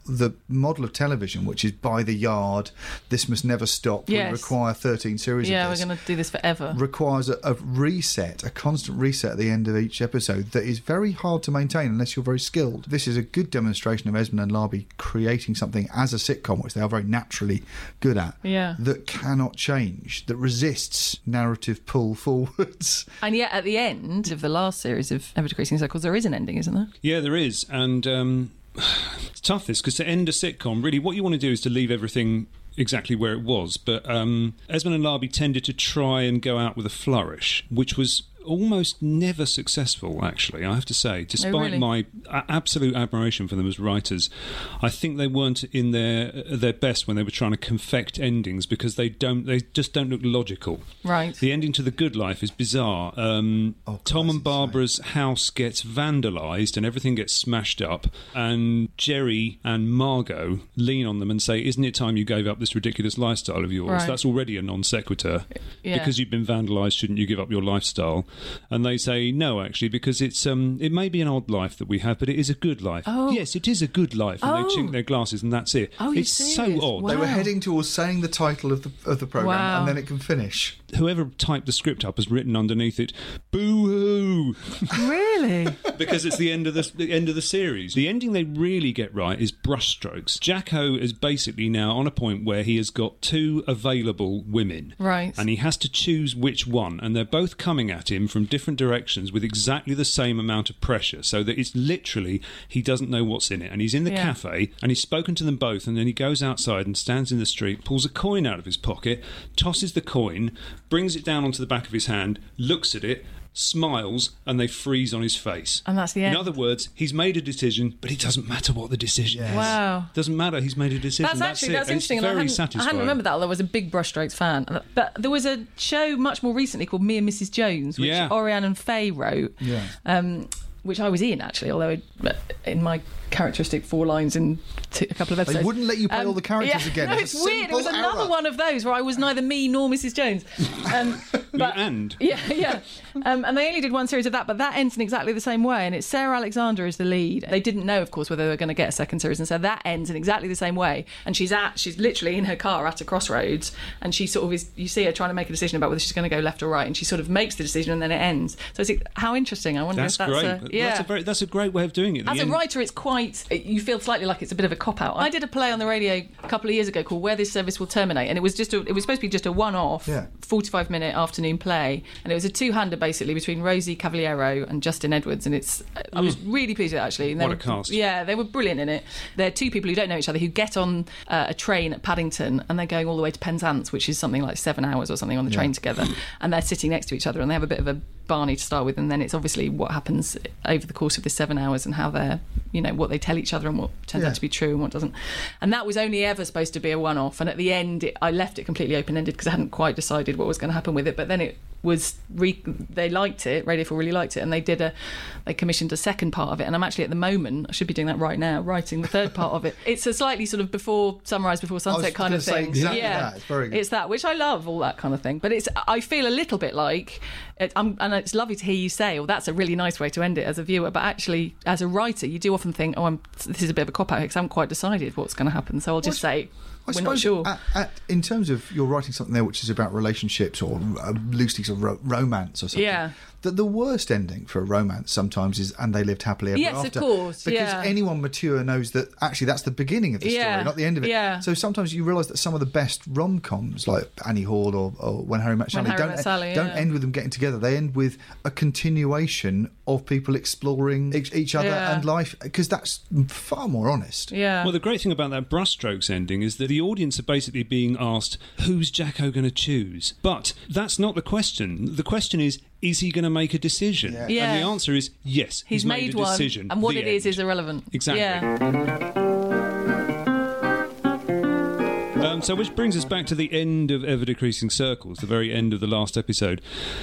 the model of television, which is by the yard, this must never stop, we require 13 series of this. Yeah, we're going to do this forever. Requires a reset, a constant reset at the end of each episode that is very hard to maintain unless you're very skilled. This is a good demonstration of Esmond and Larby creating something as a sitcom, which they are very naturally good at, that cannot change, that resists narrative pull forwards. And yet at the end of the last series of Ever Decreasing Circles, there is an ending, isn't there? Yeah, there is. And it's tough, this, because to end a sitcom, really what you want to do is to leave everything exactly where it was. But Esmond and Larby tended to try and go out with a flourish, which was almost never successful, actually, I have to say. Despite my absolute admiration for them as writers, I think they weren't in their best when they were trying to confect endings, because they just don't look logical. Right. The ending to The Good Life is bizarre. Tom and Barbara's house gets vandalised and everything gets smashed up, and Jerry and Margot lean on them and say, "Isn't it time you gave up this ridiculous lifestyle of yours?" Right. That's already a non sequitur. Yeah. Because you've been vandalised, shouldn't you give up your lifestyle? And they say, no, actually, because it may be an odd life that we have, but it is a good life. Oh. Yes, it is a good life. And they chink their glasses and that's it. Oh, it's so odd. They were heading towards saying the title of the programme, and then it can finish. Whoever typed the script up has written underneath it, boo-hoo. Really? Because it's the end of the series. The ending they really get right is brushstrokes. Jacko is basically now on a point where he has got 2 available women. Right. And he has to choose which one, and they're both coming at him from different directions with exactly the same amount of pressure, so that it's literally he doesn't know what's in it. And he's in the cafe and he's spoken to them both, and then he goes outside and stands in the street, pulls a coin out of his pocket, tosses the coin, brings it down onto the back of his hand, looks at it, smiles, and they freeze on his face. And that's the end. In other words, he's made a decision, but it doesn't matter what the decision is. Wow. Doesn't matter, he's made a decision. That's it. interesting. It's very I satisfying. hadn't remembered that, although I was a big Brushstrokes fan. But there was a show much more recently called Me and Mrs. Jones, which Oriane and Faye wrote, which I was in, actually, although in my characteristic 4 lines in a couple of episodes. They wouldn't let you play all the characters again. No, it's weird. It was another one of those where I was neither me nor Mrs. Jones. And they only did 1 series of that, but that ends in exactly the same way, and it's Sarah Alexander as the lead. They didn't know, of course, whether they were going to get a second series, and so that ends in exactly the same way. And she's literally in her car at a crossroads, and she sort of you see her trying to make a decision about whether she's going to go left or right, and she sort of makes the decision, and then it ends. So it's how interesting. I wonder if that's great. That's a great way of doing it. As a writer, it's quite. You feel slightly like it's a bit of a cop-out. I did a play on the radio a couple of years ago called Where This Service Will Terminate, and it was supposed to be just a one-off 45-minute afternoon play, and it was a 2-hander basically between Rosie Cavaliero and Justin Edwards, and I was really pleased with it, actually. And what a cast. Yeah, they were brilliant in it. They're 2 people who don't know each other who get on a train at Paddington, and they're going all the way to Penzance, which is something like 7 hours or something on the train together, and they're sitting next to each other, and they have a bit of a Barney to start with, and then it's obviously what happens over the course of the 7 hours and how they're, what they tell each other and what turns out to be true and what doesn't. And that was only ever supposed to be a one-off, and at the end I left it completely open-ended because I hadn't quite decided what was going to happen with it, but then it was they liked it, Radio 4 really liked it, and they commissioned a second part of it, and I'm actually at the moment, I should be doing that right now, writing the third part of it. It's a slightly sort of before sunrise before sunset kind of thing. Exactly that. It's very good. It's that, which I love, all that kind of thing, but I feel a little bit like and it's lovely to hear you say, that's a really nice way to end it as a viewer, but actually as a writer you do often think, this is a bit of a cop out because I haven't quite decided what's going to happen, so I'll just say we're not sure. In terms of you're writing something there which is about relationships or loosely sort of romance or something, that the worst ending for a romance sometimes is and they lived happily ever after. Yes, of course. Because anyone mature knows that actually that's the beginning of the story, not the end of it. Yeah. So sometimes you realise that some of the best rom-coms, like Annie Hall or When Harry Met Sally, don't end with them getting together. They end with a continuation of people exploring each other and life, because that's far more honest. Yeah. Well, the great thing about that Brushstrokes ending is that the audience are basically being asked, who's Jacko going to choose? But that's not the question. The question is he going to make a decision? Yeah. And the answer is yes, he's made a decision. One, and what the it end. is irrelevant. Exactly. Yeah. So which brings us back to the end of Ever Decreasing Circles, the very end of the last episode.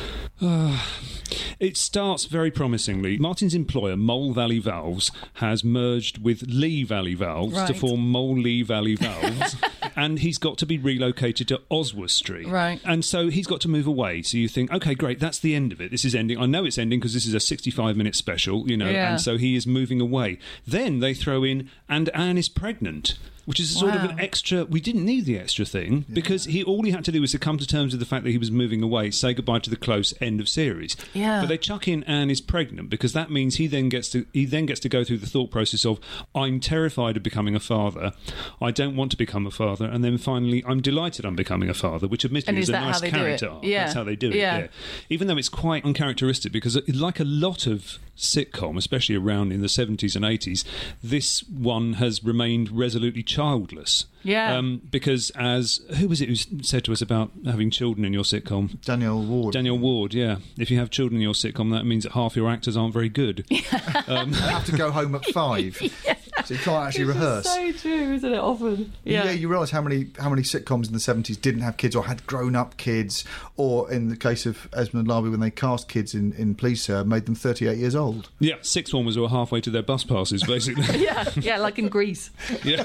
It starts very promisingly. Martin's employer, Mole Valley Valves, has merged with Lee Valley Valves to form Mole Lee Valley Valves. and he's got to be relocated to Oswestry. Right. And so he's got to move away. So you think, okay, great, that's the end of it. This is ending. I know it's ending because this is a 65-minute special, you know, and so he is moving away. Then they throw in, and Anne is pregnant, which is sort of an extra. We didn't need the extra thing because all he had to do was to come to terms with the fact that he was moving away, say goodbye to the Close, end of series. Yeah. But they chuck in Anne is pregnant because that means he then gets to go through the thought process of, I'm terrified of becoming a father, I don't want to become a father, and then finally I'm delighted I'm becoming a father, which admittedly is a nice character arc. Yeah. That's how they do it. Yeah. Even though it's quite uncharacteristic because like a lot of sitcom, especially around in the 70s and 80s, this one has remained resolutely childless. Yeah. Because who was it who said to us about having children in your sitcom? Daniel Ward. Daniel Ward, yeah. If you have children in your sitcom, that means that half your actors aren't very good. You have to go home at 5. So you can't actually rehearse. So true, isn't it? Often. Yeah, you realise how many sitcoms in the 70s didn't have kids or had grown-up kids, or in the case of Esmond and Larby, when they cast kids in Please Sir, made them 38 years old. Yeah, sixth formers who were halfway to their bus passes, basically. yeah, like in Greece. Yeah.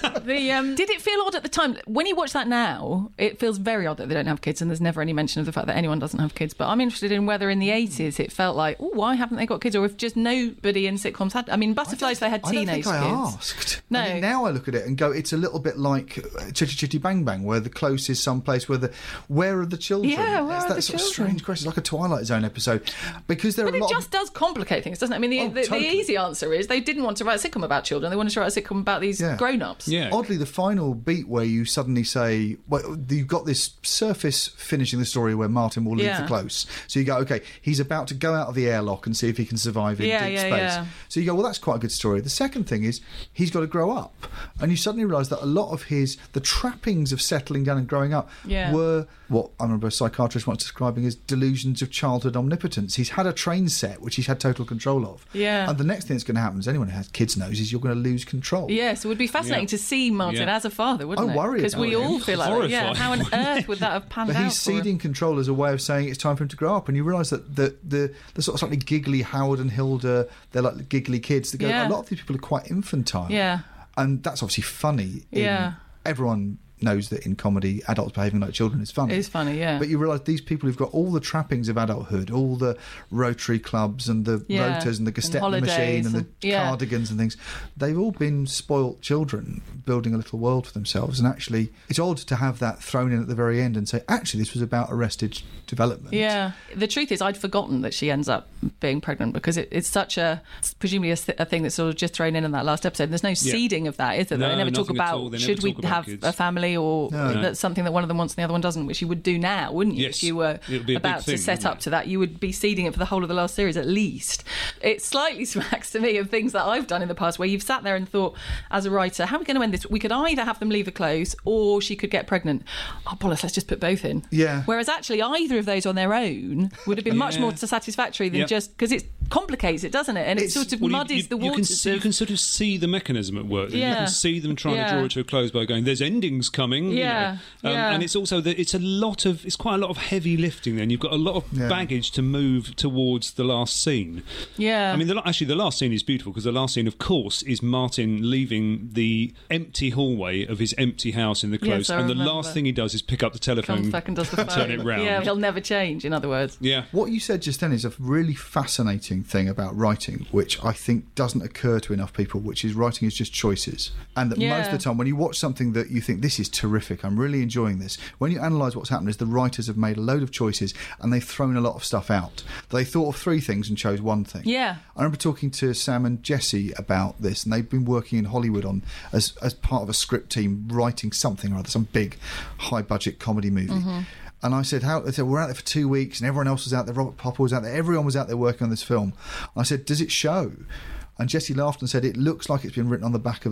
Did it feel odd at the time? When you watch that now, it feels very odd that they don't have kids, and there's never any mention of the fact that anyone doesn't have kids. But I'm interested in whether in the 80s it felt like, oh, why haven't they got kids? Or if just nobody in sitcoms had... I mean, Butterflies, they had teenage kids. I don't think I asked. No. I mean, now I look at it and go, it's a little bit like Chitty Chitty Bang Bang, where the Close is someplace where are the children? Yeah, where are the sort children? of strange question. It's like a Twilight Zone episode. Because there but are a lot it just does complicate things, doesn't it? I mean, the easy answer is they didn't want to write a sitcom about children. They wanted to write a sitcom about these grown-ups. Yeah. Oddly, the final beat where you suddenly say, well, you've got this surface finishing the story where Martin will leave the Close. So you go, okay, he's about to go out of the airlock and see if he can survive in deep space. Yeah. So you go, well, that's quite a good story. The second thing is he's got to grow up. And you suddenly realise that a lot of the trappings of settling down and growing up were what I remember a psychiatrist once describing as delusions of childhood omnipotence. He's had a train set which he's had total control of. Yeah. And the next thing that's going to happen, as anyone who has kids knows, is you're going to lose control. Yes, it would be fascinating to see Martin as a father, wouldn't it? I worry because we all feel like that. How on earth would that have panned out? But he's ceding control as a way of saying it's time for him to grow up, and you realise that the sort of slightly giggly Howard and Hilda, they're like giggly kids that go. A lot of these people are quite infantile. Yeah. And that's obviously funny. Yeah. Everyone knows that in comedy, adults behaving like children is funny. It is funny, yeah. But you realise these people who've got all the trappings of adulthood, all the Rotary clubs and the rotors and the Gestetner machine and the cardigans and things, they've all been spoilt children building a little world for themselves. And actually, it's odd to have that thrown in at the very end and say, actually, this was about Arrested Development. Yeah. The truth is, I'd forgotten that she ends up being pregnant because it's such it's presumably a thing that's sort of just thrown in that last episode. There's no seeding of that, is there? No, they never talk about should we have kids. A family or that's something that one of them wants and the other one doesn't, which you would do now, wouldn't you? Yes. If you were about to set up to that, you would be seeding it for the whole of the last series at least. It slightly smacks to me of things that I've done in the past where you've sat there and thought, as a writer, how are we going to end this? We could either have them leave the Close or she could get pregnant. Oh, bollocks, let's just put both in. Yeah. Whereas actually either of those on their own would have been much more satisfactory than just... Because it complicates it, doesn't it? And it sort of muddies the waters. You can sort of see the mechanism at work. You can see them trying to draw it to a close by going, there's endings coming. Yeah. You know? And it's also that it's quite a lot of heavy lifting then. You've got a lot of baggage to move towards the last scene. Yeah. I mean, the last scene is beautiful because the last scene, of course, is Martin leaving the empty hallway of his empty house in the Close. Yes, and the last thing he does is pick up the telephone. Comes back and does the phone. Turn it round. Yeah, he'll never change, in other words. Yeah. What you said just then is a really fascinating thing about writing, which I think doesn't occur to enough people, which is writing is just choices. And that most of the time, when you watch something that you think, this is terrific, I'm really enjoying this, when you analyse what's happened is the writers have made a load of choices and they've thrown a lot of stuff out. They thought of 3 things and chose 1 thing. Yeah. I remember talking to Sam and Jesse about this, and they've been working in Hollywood on as part of a script team writing something or other, some big high-budget comedy movie. Mm-hmm. And I said, they said, we're out there for 2 weeks and everyone else was out there, Robert Popper was out there, everyone was out there working on this film. I said, does it show? And Jesse laughed and said, it looks like it's been written on the back of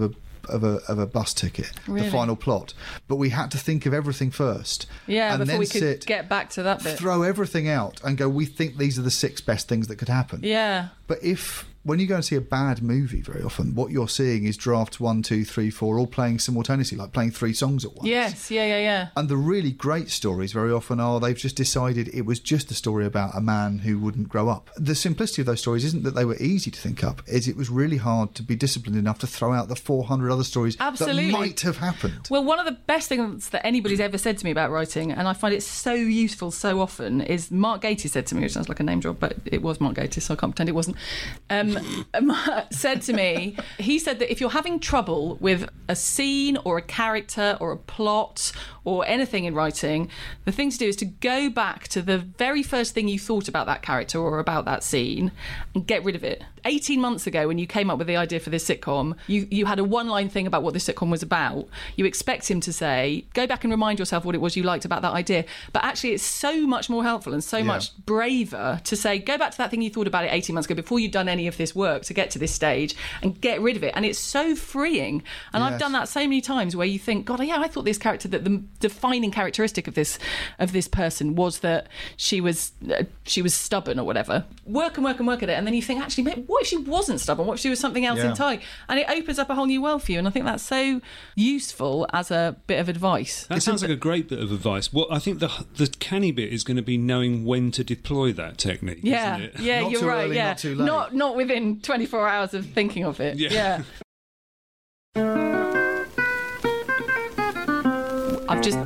a bus ticket, the final plot. But we had to think of everything first. Yeah, and before then we could get back to that bit. Throw everything out and go, we think these are the 6 best things that could happen. Yeah. But if when you go and see a bad movie, very often what you're seeing is drafts 1, 2, 3, 4 all playing simultaneously, like playing 3 songs at once. Yes, yeah. And the really great stories very often are they've just decided it was just a story about a man who wouldn't grow up. The simplicity of those stories isn't that they were easy to think up, is it was really hard to be disciplined enough to throw out the 400 other stories Absolutely. that might have happened. Well, one of the best things that anybody's ever said to me about writing, and I find it so useful so often, is Mark Gatiss said to me, which sounds like a name drop, but it was Mark Gatiss, so I can't pretend it wasn't, said to me, he said that if you're having trouble with a scene or a character or a plot or anything in writing, the thing to do is to go back to the very first thing you thought about that character or about that scene and get rid of it. 18 months ago, when you came up with the idea for this sitcom, you had a one-line thing about what this sitcom was about. You expect him to say, go back and remind yourself what it was you liked about that idea. But actually, it's so much more helpful and so much braver to say, go back to that thing you thought about it 18 months ago before you'd done any of this work to get to this stage and get rid of it. And it's so freeing. And I've done that so many times where you think, God, yeah, I thought this character, that the defining characteristic of this person was that she was stubborn or whatever. Work and work at it, and then you think, actually, mate, what if she wasn't stubborn? What if she was something else entirely? And it opens up a whole new world for you. And I think that's so useful as a bit of advice. That sounds like a great bit of advice. Well, I think the canny bit is going to be knowing when to deploy that technique. Yeah, isn't it? yeah, Not you're too right. early, Yeah, not too late. Not within 24 hours of thinking of it. Yeah. I've just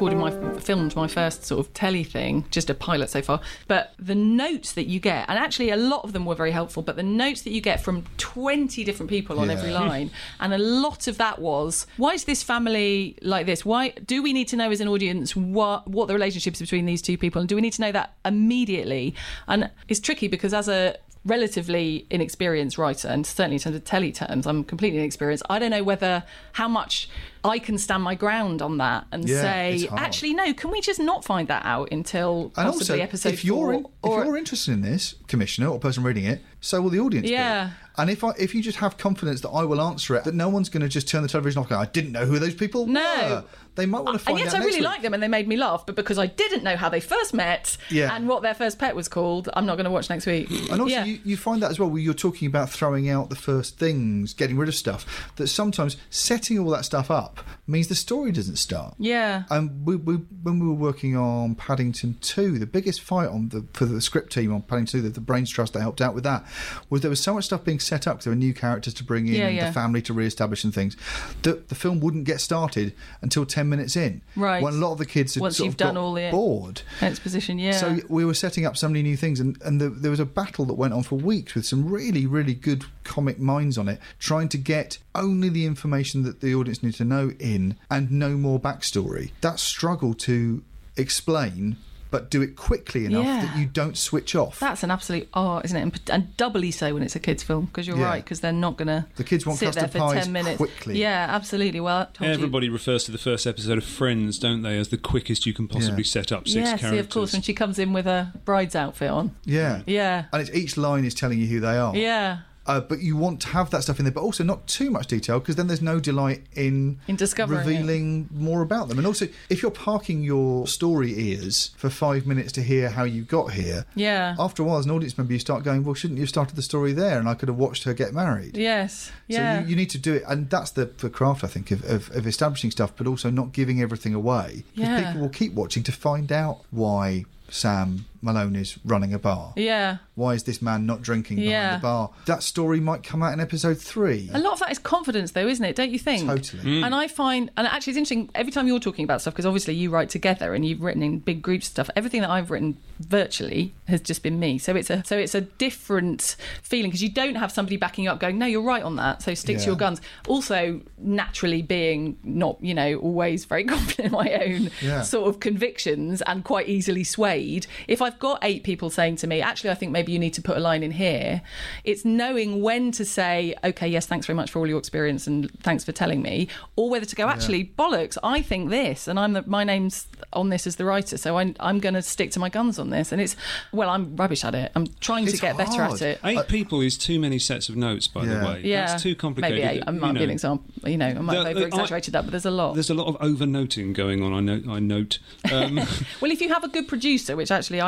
filmed my first sort of telly thing, just a pilot so far. But the notes that you get, and actually a lot of them were very helpful, but the notes that you get from 20 different people on every line, and a lot of that was, why is this family like this? Why do we need to know as an audience what the relationship is between these two people? And do we need to know that immediately? And it's tricky because as a relatively inexperienced writer, and certainly in terms of telly terms, I'm completely inexperienced. I don't know how much I can stand my ground on that and say, actually, no, can we just not find that out until possibly episode 4? If you're interested in this, Commissioner or person reading it, so will the audience be. And if you just have confidence that I will answer it, that no one's going to just turn the television off and go, I didn't know who those people were. They might want to find out and yes, I really like them and they made me laugh, but because I didn't know how they first met and what their first pet was called, I'm not going to watch next week. And also, you find that as well, where you're talking about throwing out the first things, getting rid of stuff, that sometimes setting all that stuff up means the story doesn't start. Yeah. And when we were working on Paddington 2, the biggest fight for the script team on Paddington 2, the Brains Trust that helped out with that, was there was so much stuff being set up because there were new characters to bring in and the family to re-establish and things, that the film wouldn't get started until 10 minutes in. Right. When a lot of the kids had once sort you've of done got all the bored. Exposition, So we were setting up so many new things, and there was a battle that went on for weeks with some really, really good comic minds on it, trying to get only the information that the audience needed to know in and no more backstory. That struggle to explain, but do it quickly enough that you don't switch off. That's an absolute art, isn't it? And doubly so when it's a kids' film, because you're right, because they're not going to the kids want sit there custard for pies 10 minutes. Quickly. Yeah, absolutely. Well, everybody refers to the first episode of Friends, don't they, as the quickest you can possibly set up 6 characters. Yeah, of course, when she comes in with a bride's outfit on. Yeah. And it's each line is telling you who they are. Yeah. But you want to have that stuff in there, but also not too much detail, because then there's no delight in discovering revealing more about them. And also, if you're parking your story ears for 5 minutes to hear how you got here, after a while as an audience member you start going, well, shouldn't you have started the story there and I could have watched her get married? Yes. So you need to do it, and that's the craft, I think, of establishing stuff, but also not giving everything away, because people will keep watching to find out why Sam Malone is running a bar. Yeah. Why is this man not drinking behind the bar? That story might come out in episode 3. A lot of that is confidence, though, isn't it? Don't you think? Totally. And I find, and actually it's interesting, every time you're talking about stuff, because obviously you write together and you've written in big groups of stuff, everything that I've written virtually has just been me. So it's a different feeling, because you don't have somebody backing you up going, no, you're right on that, so stick to your guns. Also, naturally being not, always very confident in my own sort of convictions and quite easily swayed. If I've got 8 people saying to me, actually, I think maybe you need to put a line in here, it's knowing when to say, okay, yes, thanks very much for all your experience and thanks for telling me, or whether to go, actually, bollocks, I think this, and my name's on this as the writer, so I'm going to stick to my guns on this. And I'm rubbish at it. I'm trying to get better at it. 8 people is too many sets of notes, by the way. Yeah. That's too complicated. Maybe 8. I might be an example. I might have over-exaggerated that, but there's a lot. There's a lot of over-noting going on, I note. Well, if you have a good producer, which actually I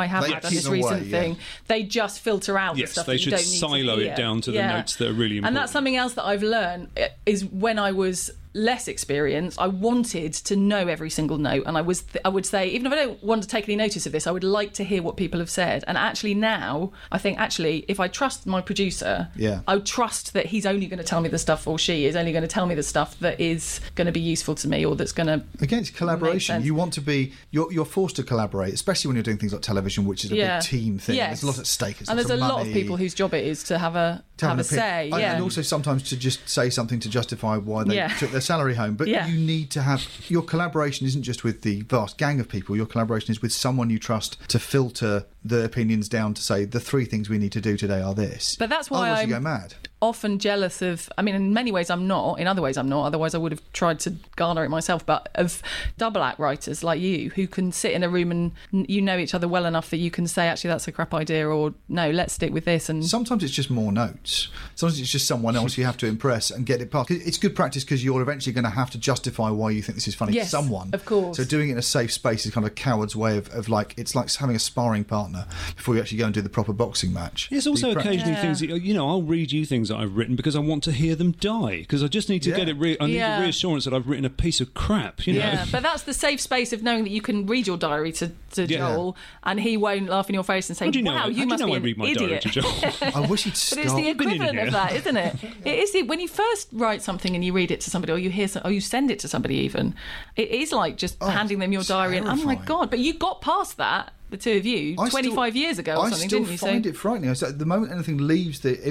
have They had on keep this them recent away, yeah. thing, they just filter out the Yes, stuff they that you should don't need silo to it hear. down to the notes that are really important. And that's something else that I've learned is when I was less experienced, I wanted to know every single note, and I would say, even if I don't want to take any notice of this, I would like to hear what people have said. And actually now, I think if I trust my producer, I would trust that he's only going to tell me the stuff, or she is only going to tell me the stuff that is going to be useful to me, or that's going to Against collaboration, you want to be you're forced to collaborate, especially when you're doing things like television, which is a big team thing. Yes. There's a lot at stake. And there's a lot of people whose job it is to have a say. And also sometimes to just say something to justify why they took their salary home. But you need to have your collaboration isn't just with the vast gang of people. Your collaboration is with someone you trust to filter the opinions down to say the 3 things we need to do today are this. But that's why otherwise I'm you go mad. Often jealous of, I mean, in many ways I'm not, in other ways I'm not, otherwise I would have tried to garner it myself, but of double act writers like you who can sit in a room and you know each other well enough that you can say, actually that's a crap idea, or no, let's stick with this. And sometimes it's just more notes. Sometimes it's just someone else you have to impress and get it past. It's good practice because you're eventually going to have to justify why you think this is funny to someone. Of course. So doing it in a safe space is kind of a coward's way of like, it's like having a sparring partner before you actually go and do the proper boxing match. There's also occasionally things that, I'll read you things that I've written because I want to hear them die, because I just need to get it. I need the reassurance that I've written a piece of crap. You know? Yeah, but that's the safe space of knowing that you can read your diary to Joel, and he won't laugh in your face and say, "Wow, you must be an idiot." I wish he'd stop. But it's the equivalent of that, isn't it? It is when you first write something and you read it to somebody, or you hear, or you send it to somebody. Even it is like just handing them your diary, and oh my god! But you got past that. The two of you, 25 years ago or something, didn't you? I still find it frightening. So at the moment anything leaves the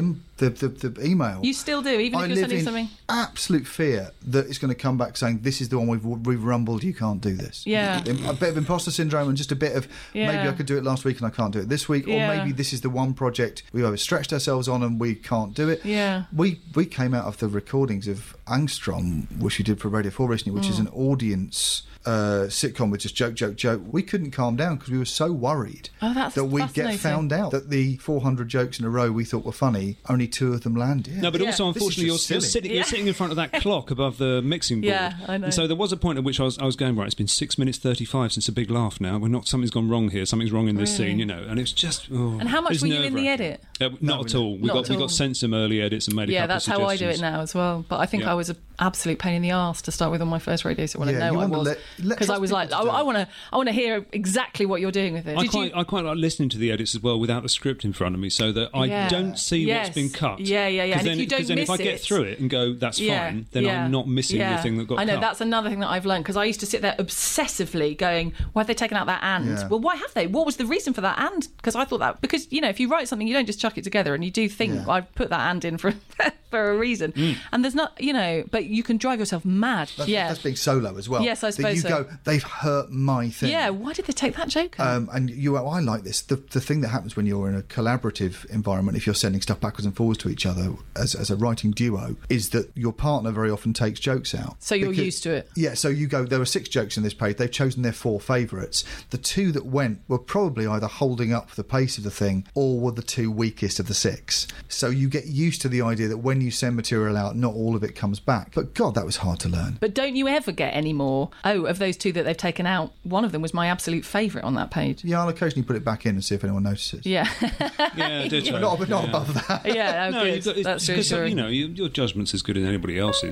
email, you still do, even if you're sending something. Absolute fear that it's going to come back saying this is the one we've rumbled. You can't do this. Yeah, a bit of imposter syndrome and just a bit of maybe I could do it last week and I can't do it this week, or maybe this is the one project we've overstretched ourselves on and we can't do it. Yeah, we came out of the recordings of Angstrom, which we did for Radio 4 recently, which is an audience sitcom with just joke. We couldn't calm down because we were so worried that we'd get found out that the 400 jokes in a row we thought were funny, only 2 of them landed. No, but also unfortunately you're sitting in front of that clock above the mixing board. Yeah, I know. And so there was a point at which I was going, right, it's been 6 minutes 35 since a big laugh now. Something's gone wrong here. Something's wrong in this scene, and it's just. And how much were you in the edit? Not at all. We got sent some early edits and made a couple of that's how I do it now as well. But I think I was an absolute pain in the arse to start with on my first radio, so I know I was, because I was like, I want to hear exactly what you're doing with it. I quite like listening to the edits as well without the script in front of me, so that I don't see what's been cut. Yeah. And if you don't miss it, if I get through it and go, that's fine, then I'm not missing the thing that got cut. I know, that's another thing that I've learned, because I used to sit there obsessively going, why have they taken out that and? Yeah. Well, why have they? What was the reason for that and? Because I thought that, because, if you write something, you don't just chuck it together, and you do think, I put that and in for a reason. And there's not, but you can drive yourself mad. That's being solo as well. Yes, I suppose go, they've hurt my thing. Yeah, why did they take that joke out? And I like this. The thing that happens when you're in a collaborative environment, if you're sending stuff backwards and forwards to each other as a writing duo, is that your partner very often takes jokes out. So you're used to it. Yeah, so you go, there were 6 jokes in this page. They've chosen their 4 favourites. The 2 that went were probably either holding up the pace of the thing or were the 2 weakest of the 6. So you get used to the idea that when you send material out, not all of it comes back. But God, that was hard to learn. But don't you ever get any more, of those 2 that they've taken out, one of them was my absolute favourite on that page. Yeah, I'll occasionally put it back in and see if anyone notices. Yeah. Yeah, I do try. Not above that. Yeah, good. That's reassuring. Your judgment's as good as anybody else's.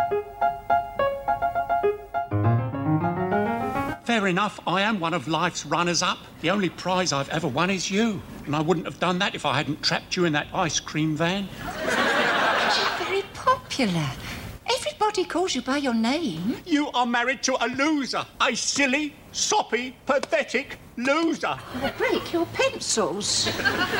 Fair enough, I am one of life's runners-up. The only prize I've ever won is you. And I wouldn't have done that if I hadn't trapped you in that ice cream van. You're very popular. Everybody calls you by your name. You are married to a loser. A silly, soppy, pathetic loser. You'll break your pencils.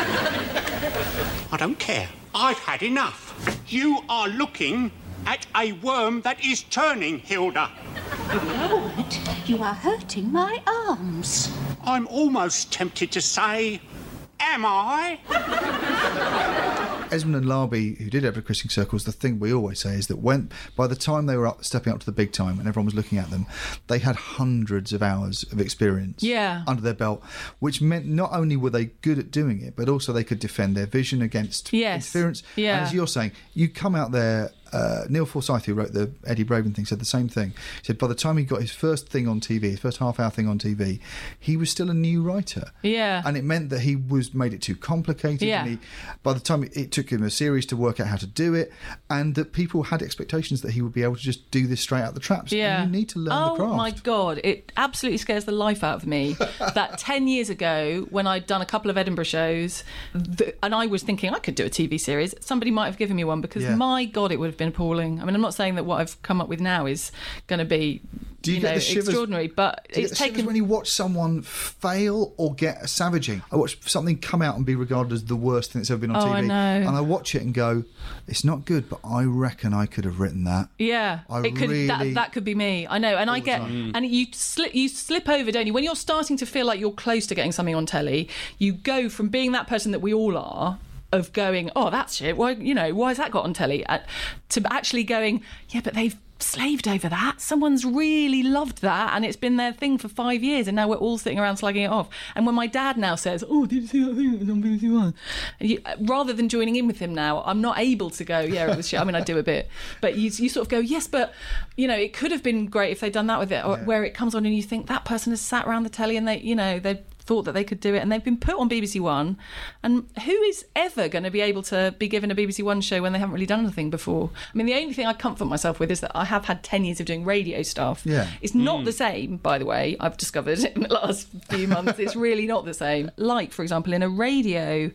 I don't care. I've had enough. You are looking at a worm that is turning, Hilda. Lord, you are hurting my arms. I'm almost tempted to say, am I? Esmond and Larby, who did Ever Christening Circles, the thing we always say is that by the time they were stepping up to the big time and everyone was looking at them, they had hundreds of hours of experience under their belt, which meant not only were they good at doing it, but also they could defend their vision against interference. Yeah. And as you're saying, you come out there Neil Forsyth, who wrote the Eddie Braben thing, said the same thing. He said by the time he got his first thing on TV, his first half-hour thing on TV, he was still a new writer. Yeah. And it meant that he made it too complicated. Yeah. And by the time it took him a series to work out how to do it, and that people had expectations that he would be able to just do this straight out the traps. Yeah. And you need to learn the craft. Oh my God, it absolutely scares the life out of me that 10 years ago, when I'd done a couple of Edinburgh shows, and I was thinking I could do a TV series, somebody might have given me one, because my God, it would have been appalling. I mean, I'm not saying that what I've come up with now is going to be extraordinary, but it's taken... when you watch someone fail or get savaging. I watch something come out and be regarded as the worst thing that's ever been on TV. I know. And I watch it and go, it's not good, but I reckon I could have written that. Yeah, that could be me. I know, and I get, and you slip over, don't you? When you're starting to feel like you're close to getting something on telly, you go from being that person that we all are, of going, oh, that's shit, why has that got on telly? To actually going, yeah, but they've slaved over that. Someone's really loved that, and it's been their thing for 5 years, and now we're all sitting around slagging it off. And when my dad now says, oh, did you see that thing that was on BBC One? Rather than joining in with him now, I'm not able to go, yeah, it was shit. I mean, I do a bit. But you sort of go, yes, but, it could have been great if they'd done that with it. Or where it comes on and you think, that person has sat around the telly and they thought that they could do it, and they've been put on BBC One, and who is ever going to be able to be given a BBC One show when they haven't really done anything before? I mean, the only thing I comfort myself with is that I have had 10 years of doing radio stuff. Yeah. It's not the same, by the way, I've discovered in the last few months. It's really not the same. Like, for example, in a radio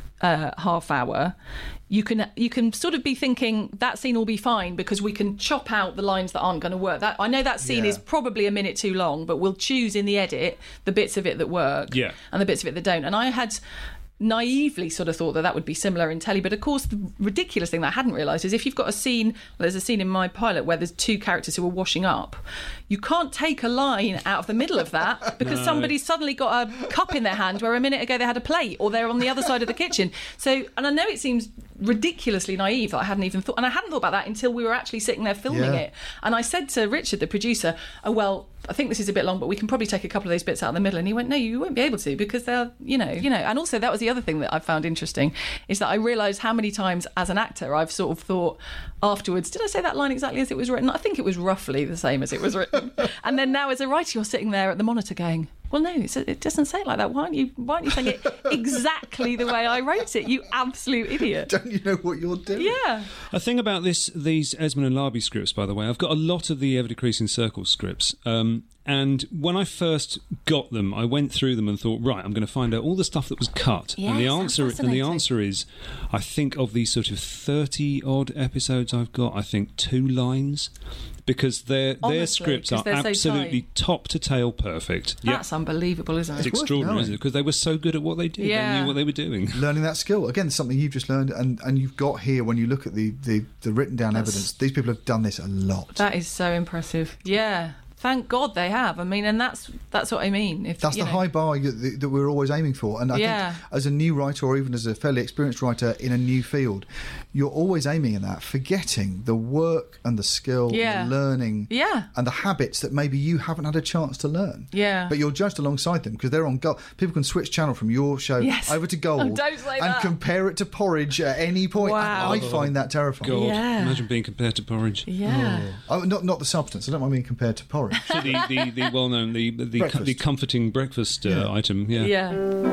half hour, you can sort of be thinking that scene will be fine because we can chop out the lines that aren't going to work. I know that scene is probably a minute too long, but we'll choose in the edit the bits of it that work and the bits of it that don't. And I had naively sort of thought that would be similar in telly, but of course the ridiculous thing that I hadn't realised is if you've got there's a scene in my pilot where there's two characters who are washing up, you can't take a line out of the middle of that because somebody's suddenly got a cup in their hand where a minute ago they had a plate, or they're on the other side of the kitchen. So, and I know it seems ridiculously naive that I hadn't even thought, and I hadn't thought about that until we were actually sitting there filming it. And I said to Richard, the producer, oh, well, I think this is a bit long, but we can probably take a couple of those bits out in the middle. And he went, no, you won't be able to, because they're, and also that was the other thing that I found interesting, is that I realised how many times as an actor I've sort of thought afterwards, did I say that line exactly as it was written? I think it was roughly the same as it was written. And then now as a writer, you're sitting there at the monitor going, well, no, it doesn't say it like that. Why aren't you saying it exactly the way I wrote it, you absolute idiot? Don't you know what you're doing? Yeah. A thing about these Esmond and Larby scripts, by the way, I've got a lot of the Ever-Decreasing Circle scripts. And when I first got them, I went through them and thought, right, I'm going to find out all the stuff that was cut. Yes, and the answer is, I think of these sort of 30-odd episodes I've got, I think 2 lines. Because their scripts are absolutely top to tail perfect. That's unbelievable, isn't it? It's extraordinary, isn't it? Because they were so good at what they did. Yeah. They knew what they were doing. Learning that skill. Again, something you've just learned and you've got here when you look at the written down evidence. These people have done this a lot. That is so impressive. Yeah. Thank God they have. I mean, and that's what I mean. That's the high bar that we're always aiming for. And I think as a new writer, or even as a fairly experienced writer in a new field, you're always aiming at that, forgetting the work and the skill and the learning and the habits that maybe you haven't had a chance to learn. Yeah. But you're judged alongside them because they're on Gold. People can switch channel from your show over to Gold and compare it to Porridge at any point. Wow. I find that terrifying. God, imagine being compared to Porridge. Yeah. Oh, not the substance. I don't mind being compared to Porridge. So the well-known, the comforting breakfast item, Yeah.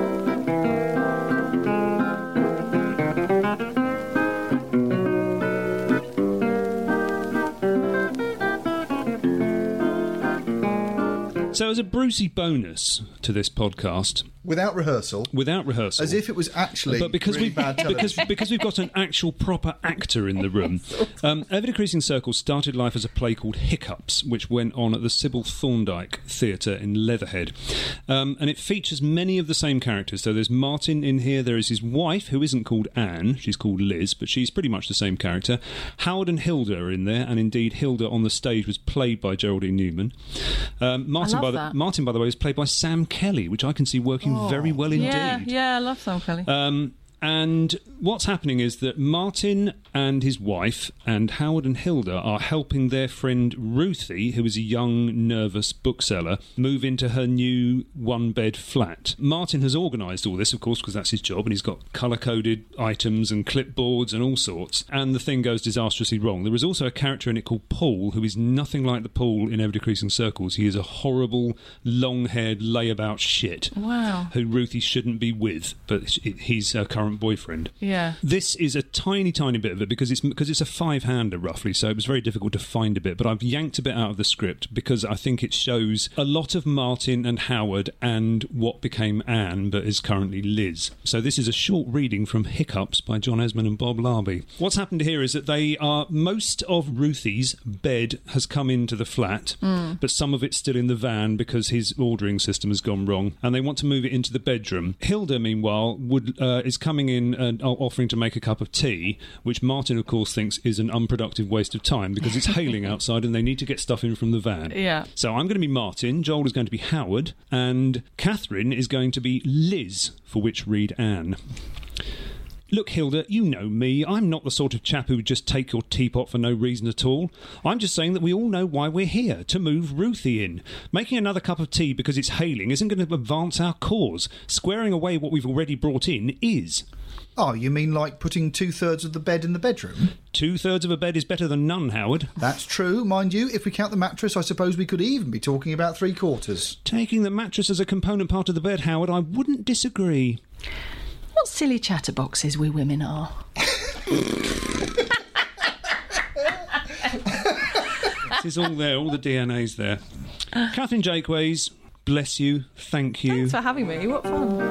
So as a Brucey bonus to this podcast... Without rehearsal. As if it was actually really bad television. because we've got an actual proper actor in the room. Ever-Decreasing Circle started life as a play called Hiccups, which went on at the Sybil Thorndike Theatre in Leatherhead. And it features many of the same characters. So there's Martin in here, there is his wife, who isn't called Anne, she's called Liz, but she's pretty much the same character. Howard and Hilda are in there, and indeed Hilda on the stage was played by Geraldine Newman. Martin, by the way, was played by Sam Kelly, which I can see working very well indeed. Yeah, I love Sam Kelly. And what's happening is that Martin and his wife, and Howard and Hilda are helping their friend Ruthie, who is a young, nervous bookseller, move into her new one-bed flat. Martin has organised all this, of course, because that's his job, and he's got colour-coded items and clipboards and all sorts, and the thing goes disastrously wrong. There is also a character in it called Paul, who is nothing like the Paul in Ever-Decreasing Circles. He is a horrible, long-haired layabout shit. Wow. Who Ruthie shouldn't be with, but he's her current boyfriend. Yeah. This is a tiny bit of it because it's a five-hander roughly, so it was very difficult to find a bit, but I've yanked a bit out of the script because I think it shows a lot of Martin and Howard and what became Anne but is currently Liz. So this is a short reading from Hiccups by John Esmond and Bob Larby. What's happened here is that most of Ruthie's bed has come into the flat, but some of it's still in the van because his ordering system has gone wrong, and they want to move it into the bedroom. Hilda, meanwhile, is coming in and offering to make a cup of tea, which Martin, of course, thinks is an unproductive waste of time because it's hailing outside and they need to get stuff in from the van. Yeah. So I'm going to be Martin, Joel is going to be Howard, and Catherine is going to be Liz, for which read Anne. Look, Hilda, you know me. I'm not the sort of chap who would just take your teapot for no reason at all. I'm just saying that we all know why we're here, to move Ruthie in. Making another cup of tea because it's hailing isn't going to advance our cause. Squaring away what we've already brought in is. Oh, you mean like putting 2/3 of the bed in the bedroom? 2/3 of a bed is better than none, Howard. That's true, mind you. If we count the mattress, I suppose we could even be talking about 3/4. Taking the mattress as a component part of the bed, Howard, I wouldn't disagree. What silly chatterboxes we women are. This is all there, all the DNA's there. Catherine Jakeways, bless you, thank you. Thanks for having me, what fun.